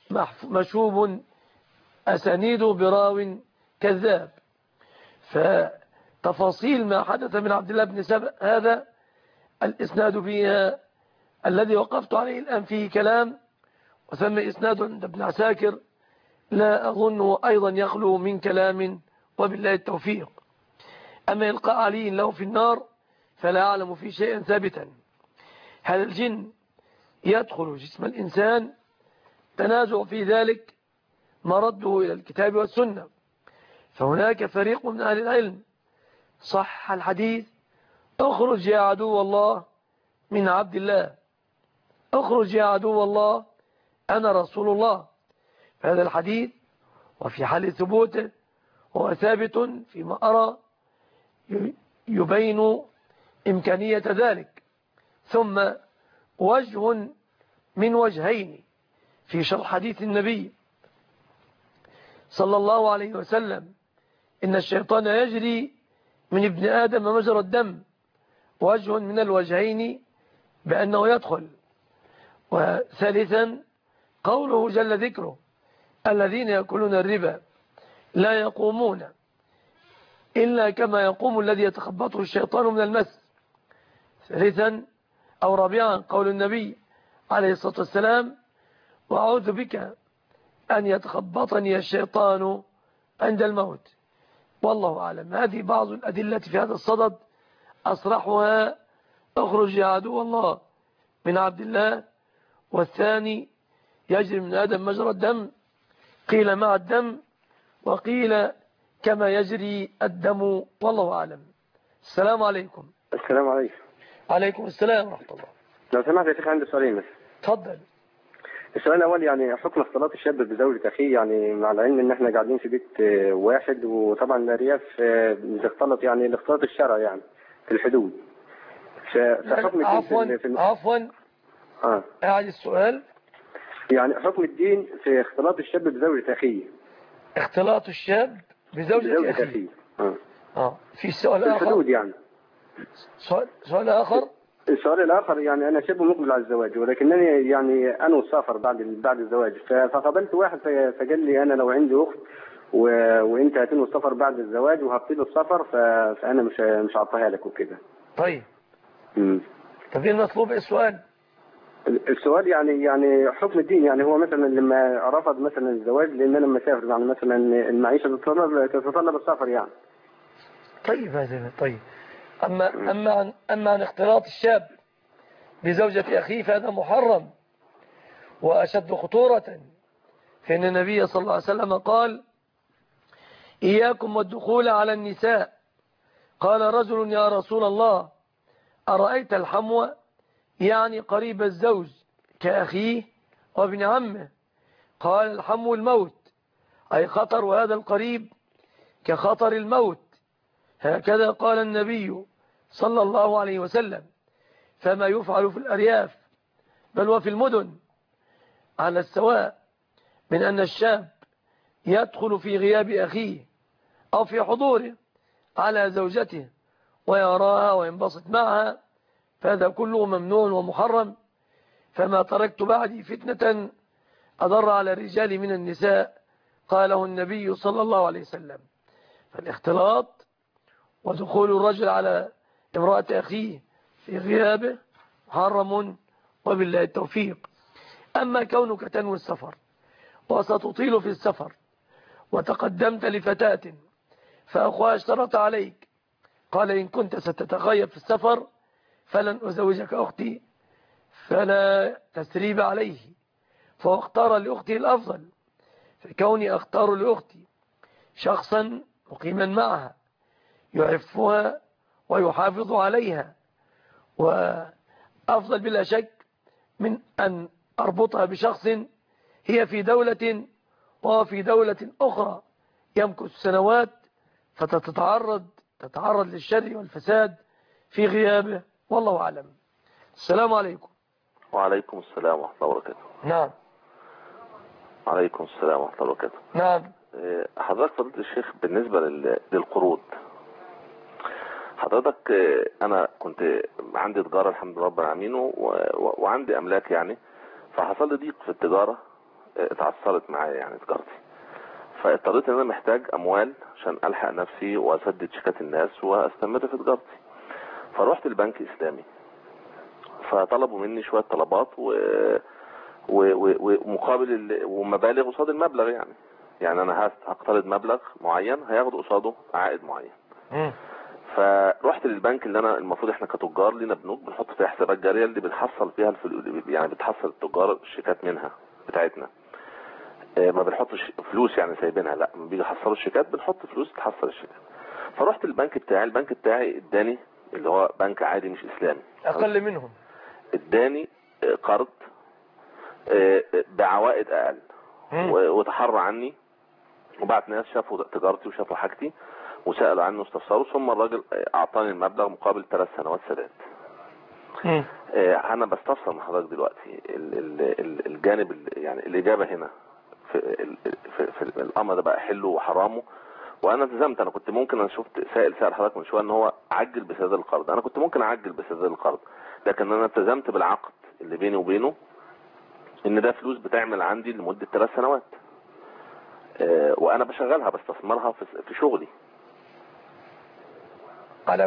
مشوب أسانيد براو كذاب. فتفاصيل ما حدث من عبد الله بن سبأ هذا الإسناد فيها الذي وقفت عليه الآن فيه كلام، وثم إسناد عند ابن عساكر لا أظنه أيضا يخلو من كلام، وبالله التوفيق. أما يلقى علي له في النار فلا أعلم فيه شيئا ثابتا. هل الجن يدخل جسم الإنسان؟ تنازع في ذلك مرده إلى الكتاب والسنة، فهناك فريق من أهل العلم صح الحديث اخرج يا عدو الله من عبد الله، اخرج يا عدو الله أنا رسول الله. هذا الحديث وفي حال ثبوته هو ثابت فيما أرى يبين إمكانية ذلك. ثم وجه من وجهين في شرح حديث النبي صلى الله عليه وسلم إن الشيطان يجري من ابن آدم مجرى الدم، وجه من الوجهين بأنه يدخل. وثالثا قوله جل ذكره الذين يأكلون الربا لا يقومون إلا كما يقوم الذي يتخبطه الشيطان من المس. ثالثا أو رابعا قول النبي عليه الصلاة والسلام وأعوذ بك أن يتخبطني الشيطان عند الموت. والله أعلم. هذه بعض الأدلة في هذا الصدد، أصرحها اخرج يا عدو الله من عبد الله، والثاني يجري من آدم مجرى الدم، قيل مع الدم وقيل كما يجري الدم، والله أعلم. السلام عليكم. السلام عليكم. عليكم السلام ورحمة الله. لو سمحت يا شيخ عندي سؤالين بس. تفضل. السؤال الأول يعني حكم اختلاط الشاب بزوجة أخيه، يعني مع العلم إن إحنا قاعدين في بيت واحد، وطبعا الأرياف بتختلط يعني الاختلاط الشرع يعني في الحدود. فحكم عفوا أعد السؤال. يعني حكم الدين في اختلاط الشاب بزوجة أخيه. اختلاط الشاب بزوجة أخيه. في سؤال آخر؟ في الحدود يعني. سؤال آخر؟ السؤال الآخر يعني أنا شاب مقبل على الزواج، ولكنني يعني أنوي السفر بعد الزواج، فقابلت واحد فقال لي أنا لو عندي أخت وأنت هتنوي السفر بعد الزواج وهبتدي السفر فأنا مش هعطيها لك وكده. طيب. طب ايه المطلوب؟ السؤال السؤال يعني حكم الدين، يعني هو مثلا لما رفض مثلا الزواج لأن أنا مسافر، يعني مثلا المعيشة تتطلب السفر يعني. طيب هذا طيب. أما عن اختلاط الشاب بزوجة أخيه فهذا محرم وأشد خطورة، فإن النبي صلى الله عليه وسلم قال: إياكم والدخول على النساء. قال رجل: يا رسول الله، أرأيت الحمو؟ يعني قريب الزوج كأخيه وابن عمه. قال: الحمو الموت، أي خطر، وهذا القريب كخطر الموت. هكذا قال النبي صلى الله عليه وسلم. فما يفعل في الأرياف بل وفي المدن على السواء من أن الشاب يدخل في غياب أخيه أو في حضوره على زوجته ويراها وينبسط معها، فهذا كله ممنوع ومحرم. فما تركت بعدي فتنة أضر على الرجال من النساء، قاله النبي صلى الله عليه وسلم. فالاختلاط ودخول الرجل على امرأة أخيه في غيابه محرم، وبالله التوفيق. أما كونك تنوي السفر وستطيل في السفر وتقدمت لفتاة فأخوها اشترط عليك، قال: إن كنت ستتغيب في السفر فلن أزوجك أختي، فلا تسريب عليه، فهو اختار لأختي الأفضل. فكوني أختار لأختي شخصا مقيما معها يعفها ويحافظ عليها، وأفضل بلا شك من أن أربطها بشخص هي في دولة وهو في دولة أخرى يمكث سنوات، فتتعرض للشر والفساد في غيابه، والله أعلم. السلام عليكم. وعليكم السلام ورحمة الله وبركاته. نعم. وعليكم السلام ورحمة الله وبركاته. نعم. حضرتك فضيلة الشيخ، بالنسبة للقروض، حضرتك أنا كنت عندي تجارة الحمد لله رب العالمين وعندي أملاك يعني، فحصل لي ضيق في التجارة، اتعثرت معايا يعني تجارتي، فاضطريت ان انا محتاج اموال عشان الحق نفسي واسدد شيكات الناس واستمر في تجارتي. فروحت البنك الاسلامي، فطلبوا مني شويه طلبات ومقابل ومبالغ قصاد المبلغ يعني انا هقترض مبلغ معين هياخدوا قصاده عائد معين. فروحت للبنك اللي انا المفروض احنا كتجار لنا بنوك بنحط فيها حسابات جاريه اللي بنحصل فيها يعني بتحصل التجار الشيكات منها بتاعتنا، ما بنحطش فلوس يعني سايبينها، لا بيجي يحصلوا الشيكات بنحط فلوس تحصل الشيكات. فرحت البنك بتاعي اداني اللي هو بنك عادي مش اسلامي اقل منهم، اداني قرض بعوائد اقل وتحرى عني، وبعت ناس شافوا تجارتي وشافوا حاجتي وسألوا عنه واستفسروا، ثم الراجل اعطاني المبلغ مقابل 3 سنوات سداد. انا بستفسر من حضرتك دلوقتي الجانب يعني الاجابه هنا في الامر ده بقى حله وحرامه. وانا التزمت، انا كنت ممكن، انا شفت سائل حضرتك من شويه ان هو عجل بسداد القرض، انا كنت ممكن اعجل بسداد القرض، لكن انا التزمت بالعقد اللي بيني وبينه ان ده فلوس بتعمل عندي لمده 3 سنوات، وانا بشغلها بستثمرها في شغلي. على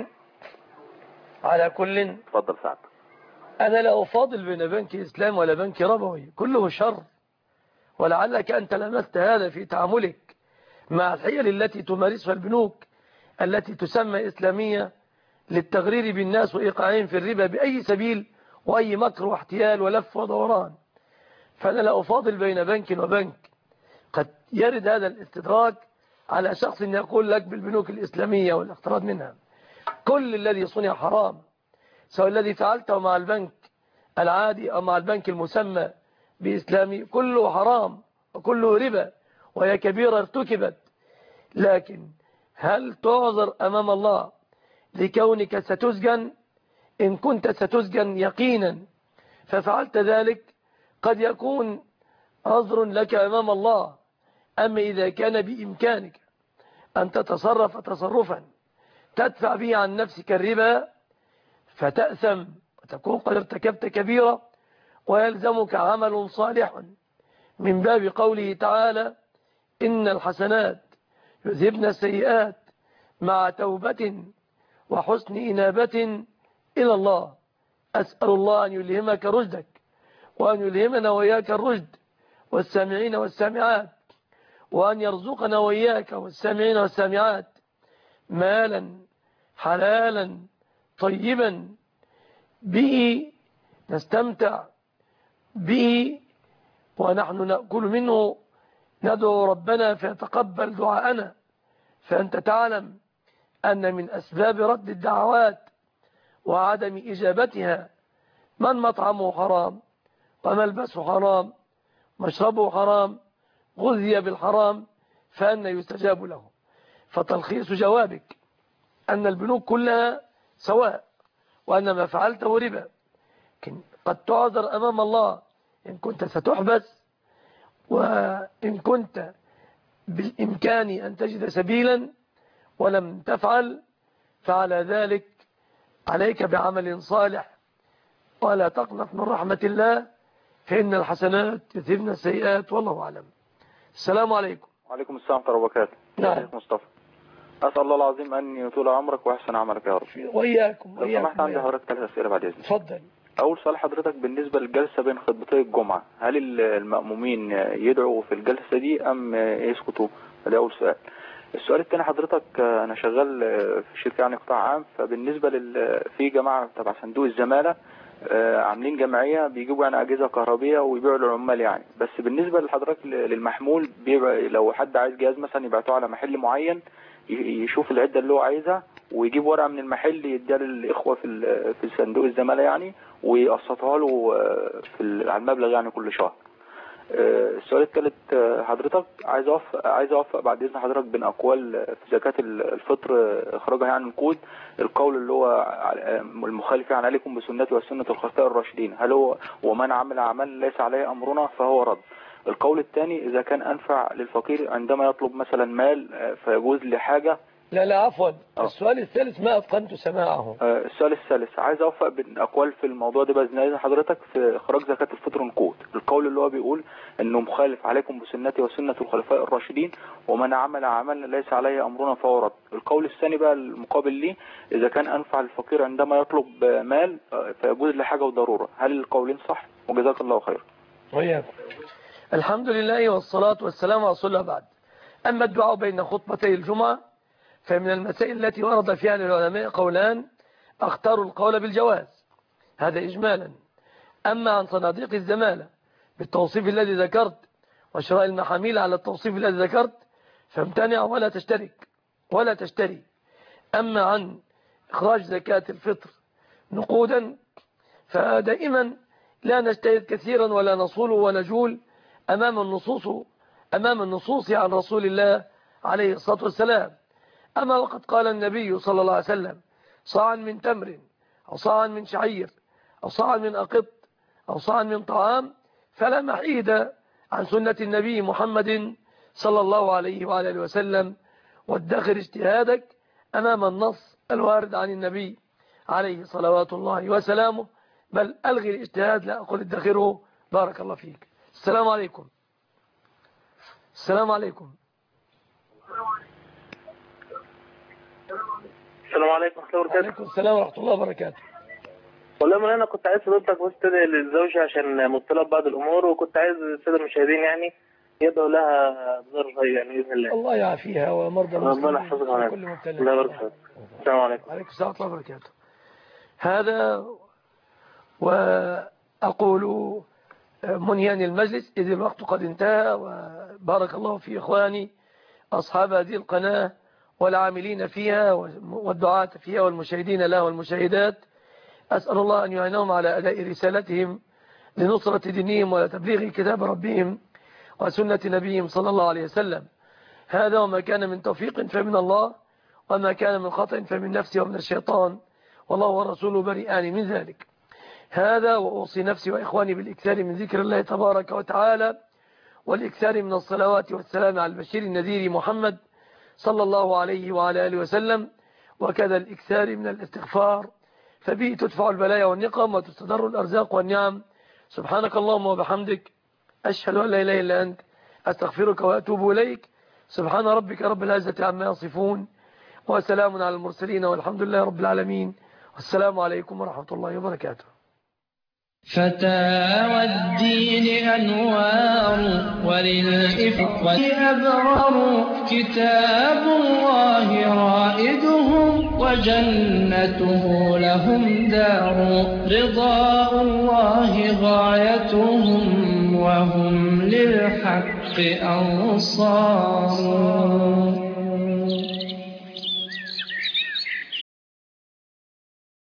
كل اتفضل سعد. انا لا افاضل بين بنك اسلام ولا بنك ربوي، كله شر، ولعلك أنت لمست هذا في تعاملك مع الحيل التي تمارسها البنوك التي تسمى إسلامية للتغرير بالناس وإيقاعهم في الربا بأي سبيل وأي مكر واحتيال ولف ودوران. فأنا لا أفاضل بين بنك وبنك. قد يرد هذا الاستدراك على شخص يقول لك بالبنوك الإسلامية والاقتراض منها. كل الذي صنع حرام، سواء الذي فعلته مع البنك العادي أو مع البنك المسمى بإسلامي، كله حرام وكله ربا وهي كبيرة ارتكبت. لكن هل تعذر أمام الله لكونك ستسجن؟ إن كنت ستسجن يقينا ففعلت ذلك قد يكون عذر لك أمام الله. أما إذا كان بإمكانك أن تتصرف تصرفا تدفع به عن نفسك الربا فتأثم وتكون قد ارتكبت كبيرة ويلزمك عمل صالح، من باب قوله تعالى: إن الحسنات يذهبن السيئات مع توبة وحسن إنابة إلى الله. أسأل الله أن يلهمك رشدك وأن يلهمنا وإياك الرشد والسامعين والسامعات، وأن يرزقنا وإياك والسامعين والسامعات مالا حلالا طيبا به نستمتع به ونحن نأكل منه، ندعو ربنا فيتقبل دعاءنا. فأنت تعلم أن من أسباب رد الدعوات وعدم إجابتها من مطعمه حرام وملبسه حرام مشربه حرام غذي بالحرام، فأن يستجاب له. فتلخيص جوابك أن البنوك كلها سواء، وأن ما فعلته ربا. قد تعذر أمام الله إن كنت ستحبس، وإن كنت بالإمكان أن تجد سبيلا ولم تفعل، فعلى ذلك عليك بعمل صالح، ولا تقنط من رحمة الله، فإن الحسنات يذهبن السيئات، والله أعلم. السلام عليكم. وعليكم السلام ورحمة الله وبركاته. نعم مصطفى، أسأل الله العظيم أن يطول عمرك ويحسن عملك يا رب. وإياكم. لو سمحت عندي حضرتك 3 أسئلة بعد إذنك. اتفضل. أول سؤال حضرتك بالنسبة للجلسة بين خطبتي الجمعة، هل المأمومين يدعوا في الجلسة دي أم يسكتوا؟ ده أول سؤال. السؤال الثاني حضرتك، أنا شغال في شركة يعني قطاع عام، فبالنسبة في جماعة تبع صندوق الزمالة عاملين جمعية بيجيبوا يعني أجهزة كهربية ويبيعوا للعمال يعني. بس بالنسبة لحضرتك للمحمول، لو حد عايز جهاز مثلا يبعتوه على محل معين، يشوف العدة اللي هو عايزها ويجيب ورقة من المحل يديها للإخوة في صندوق الزمالة يعني، ويقسطها له على المبلغ يعني كل شهر. السؤال الثالث حضرتك، عايز اوفق بعد اذن حضرتك بين اقوال في زكاة الفطر اخراجها يعني النقود. القول اللي هو المخالف يعني عليكم بسنتي وسنة الخلفاء الراشدين، هل هو ومن عمل اعمال ليس عليه امرنا فهو رد. القول الثاني، اذا كان انفع للفقير عندما يطلب مثلا مال فيجوز لحاجة. لا عفوا، السؤال الثالث ما أتقنت سماعه. السؤال الثالث، عايز اوفق بين اقوال في الموضوع ده باذن الله حضرتك في اخراج زكاة الفطر نقود. القول اللي هو بيقول انه مخالف عليكم بسنتي وسنة الخلفاء الراشدين، ومن عمل عملا ليس عليه امرنا فهو رد. القول الثاني بقى المقابل ليه، اذا كان انفع للفقير عندما يطلب مال فيجوز لحاجة وضرورة. هل القولين صح؟ وجزاك الله خير. وياكم. الحمد لله والصلاة والسلام على رسول الله. بعد، أما الدعاء بين خطبتي الجمعة فمن المسائل التي ورد فيها للعلماء قولان، اختاروا القول بالجواز، هذا إجمالا. أما عن صناديق الزمالة بالتوصيف الذي ذكرت وشراء المحاميل على التوصيف الذي ذكرت فامتنع ولا تشتري. أما عن إخراج زكاة الفطر نقودا فدائما لا نجتهد كثيرا ولا نصول ونجول أمام النصوص عن رسول الله عليه الصلاة والسلام. أما وقد قال النبي صلى الله عليه وسلم: صاعا من تمر أو صاعا من شعير أو صاعا من أقط أو صاعا من طعام، فلا محيد عن سنة النبي محمد صلى الله عليه وآله وسلم. وادخر اجتهادك أمام النص الوارد عن النبي عليه صلوات الله وسلامه، بل ألغي الاجتهاد، لا أقول ادخره. بارك الله فيك. السلام عليكم. السلام عليكم. السلام عليكم ورحمة الله وبركاته. وعليكم السلام ورحمة الله وبركاته. والله من أنا كنت عايز حضرتك بس تدعي للزوجة عشان مبتلى ببعض الأمور، وكنت عايز السادة المشاهدين يعني يدعوا لها بظرف يعني بإذن الله. الله يعافيها ومرضى المسلمين. ربنا يحفظك على كل مبتلى. الله يبارك فيك. السلام عليكم. وعليكم السلام ورحمة الله وبركاته. هذا وأقول منهيا المجلس إذ الوقت قد انتهى، وبارك الله في إخواني أصحاب هذه القناة والعاملين فيها والدعاة فيها والمشاهدين لها والمشاهدات. أسأل الله أن يعينهم على أداء رسالتهم لنصرة دينهم وتبليغ كتاب ربهم وسنة نبيهم صلى الله عليه وسلم. هذا وما كان من توفيق فمن الله، وما كان من خطأ فمن نفسي ومن الشيطان، والله ورسوله بريئان من ذلك. هذا وأوصي نفسي وإخواني بالإكثار من ذكر الله تبارك وتعالى، والإكثار من الصلوات والسلام على البشير النذير محمد صلى الله عليه وعلى آله وسلم، وكذا الإكثار من الاستغفار، فبه تدفع البلايا والنقم وتستدر الأرزاق والنعم. سبحانك اللهم وبحمدك، أشهد أن لا إله إلا أنت، أستغفرك وأتوب إليك. سبحان ربك رب العزة عما يصفون، وسلام على المرسلين، والحمد لله رب العالمين، والسلام عليكم ورحمة الله وبركاته. فتاوى الدين أنوار وللإفق أبرار كتاب الله رائدهم وجنته لهم دار رضاء الله غايتهم وهم للحق أنصار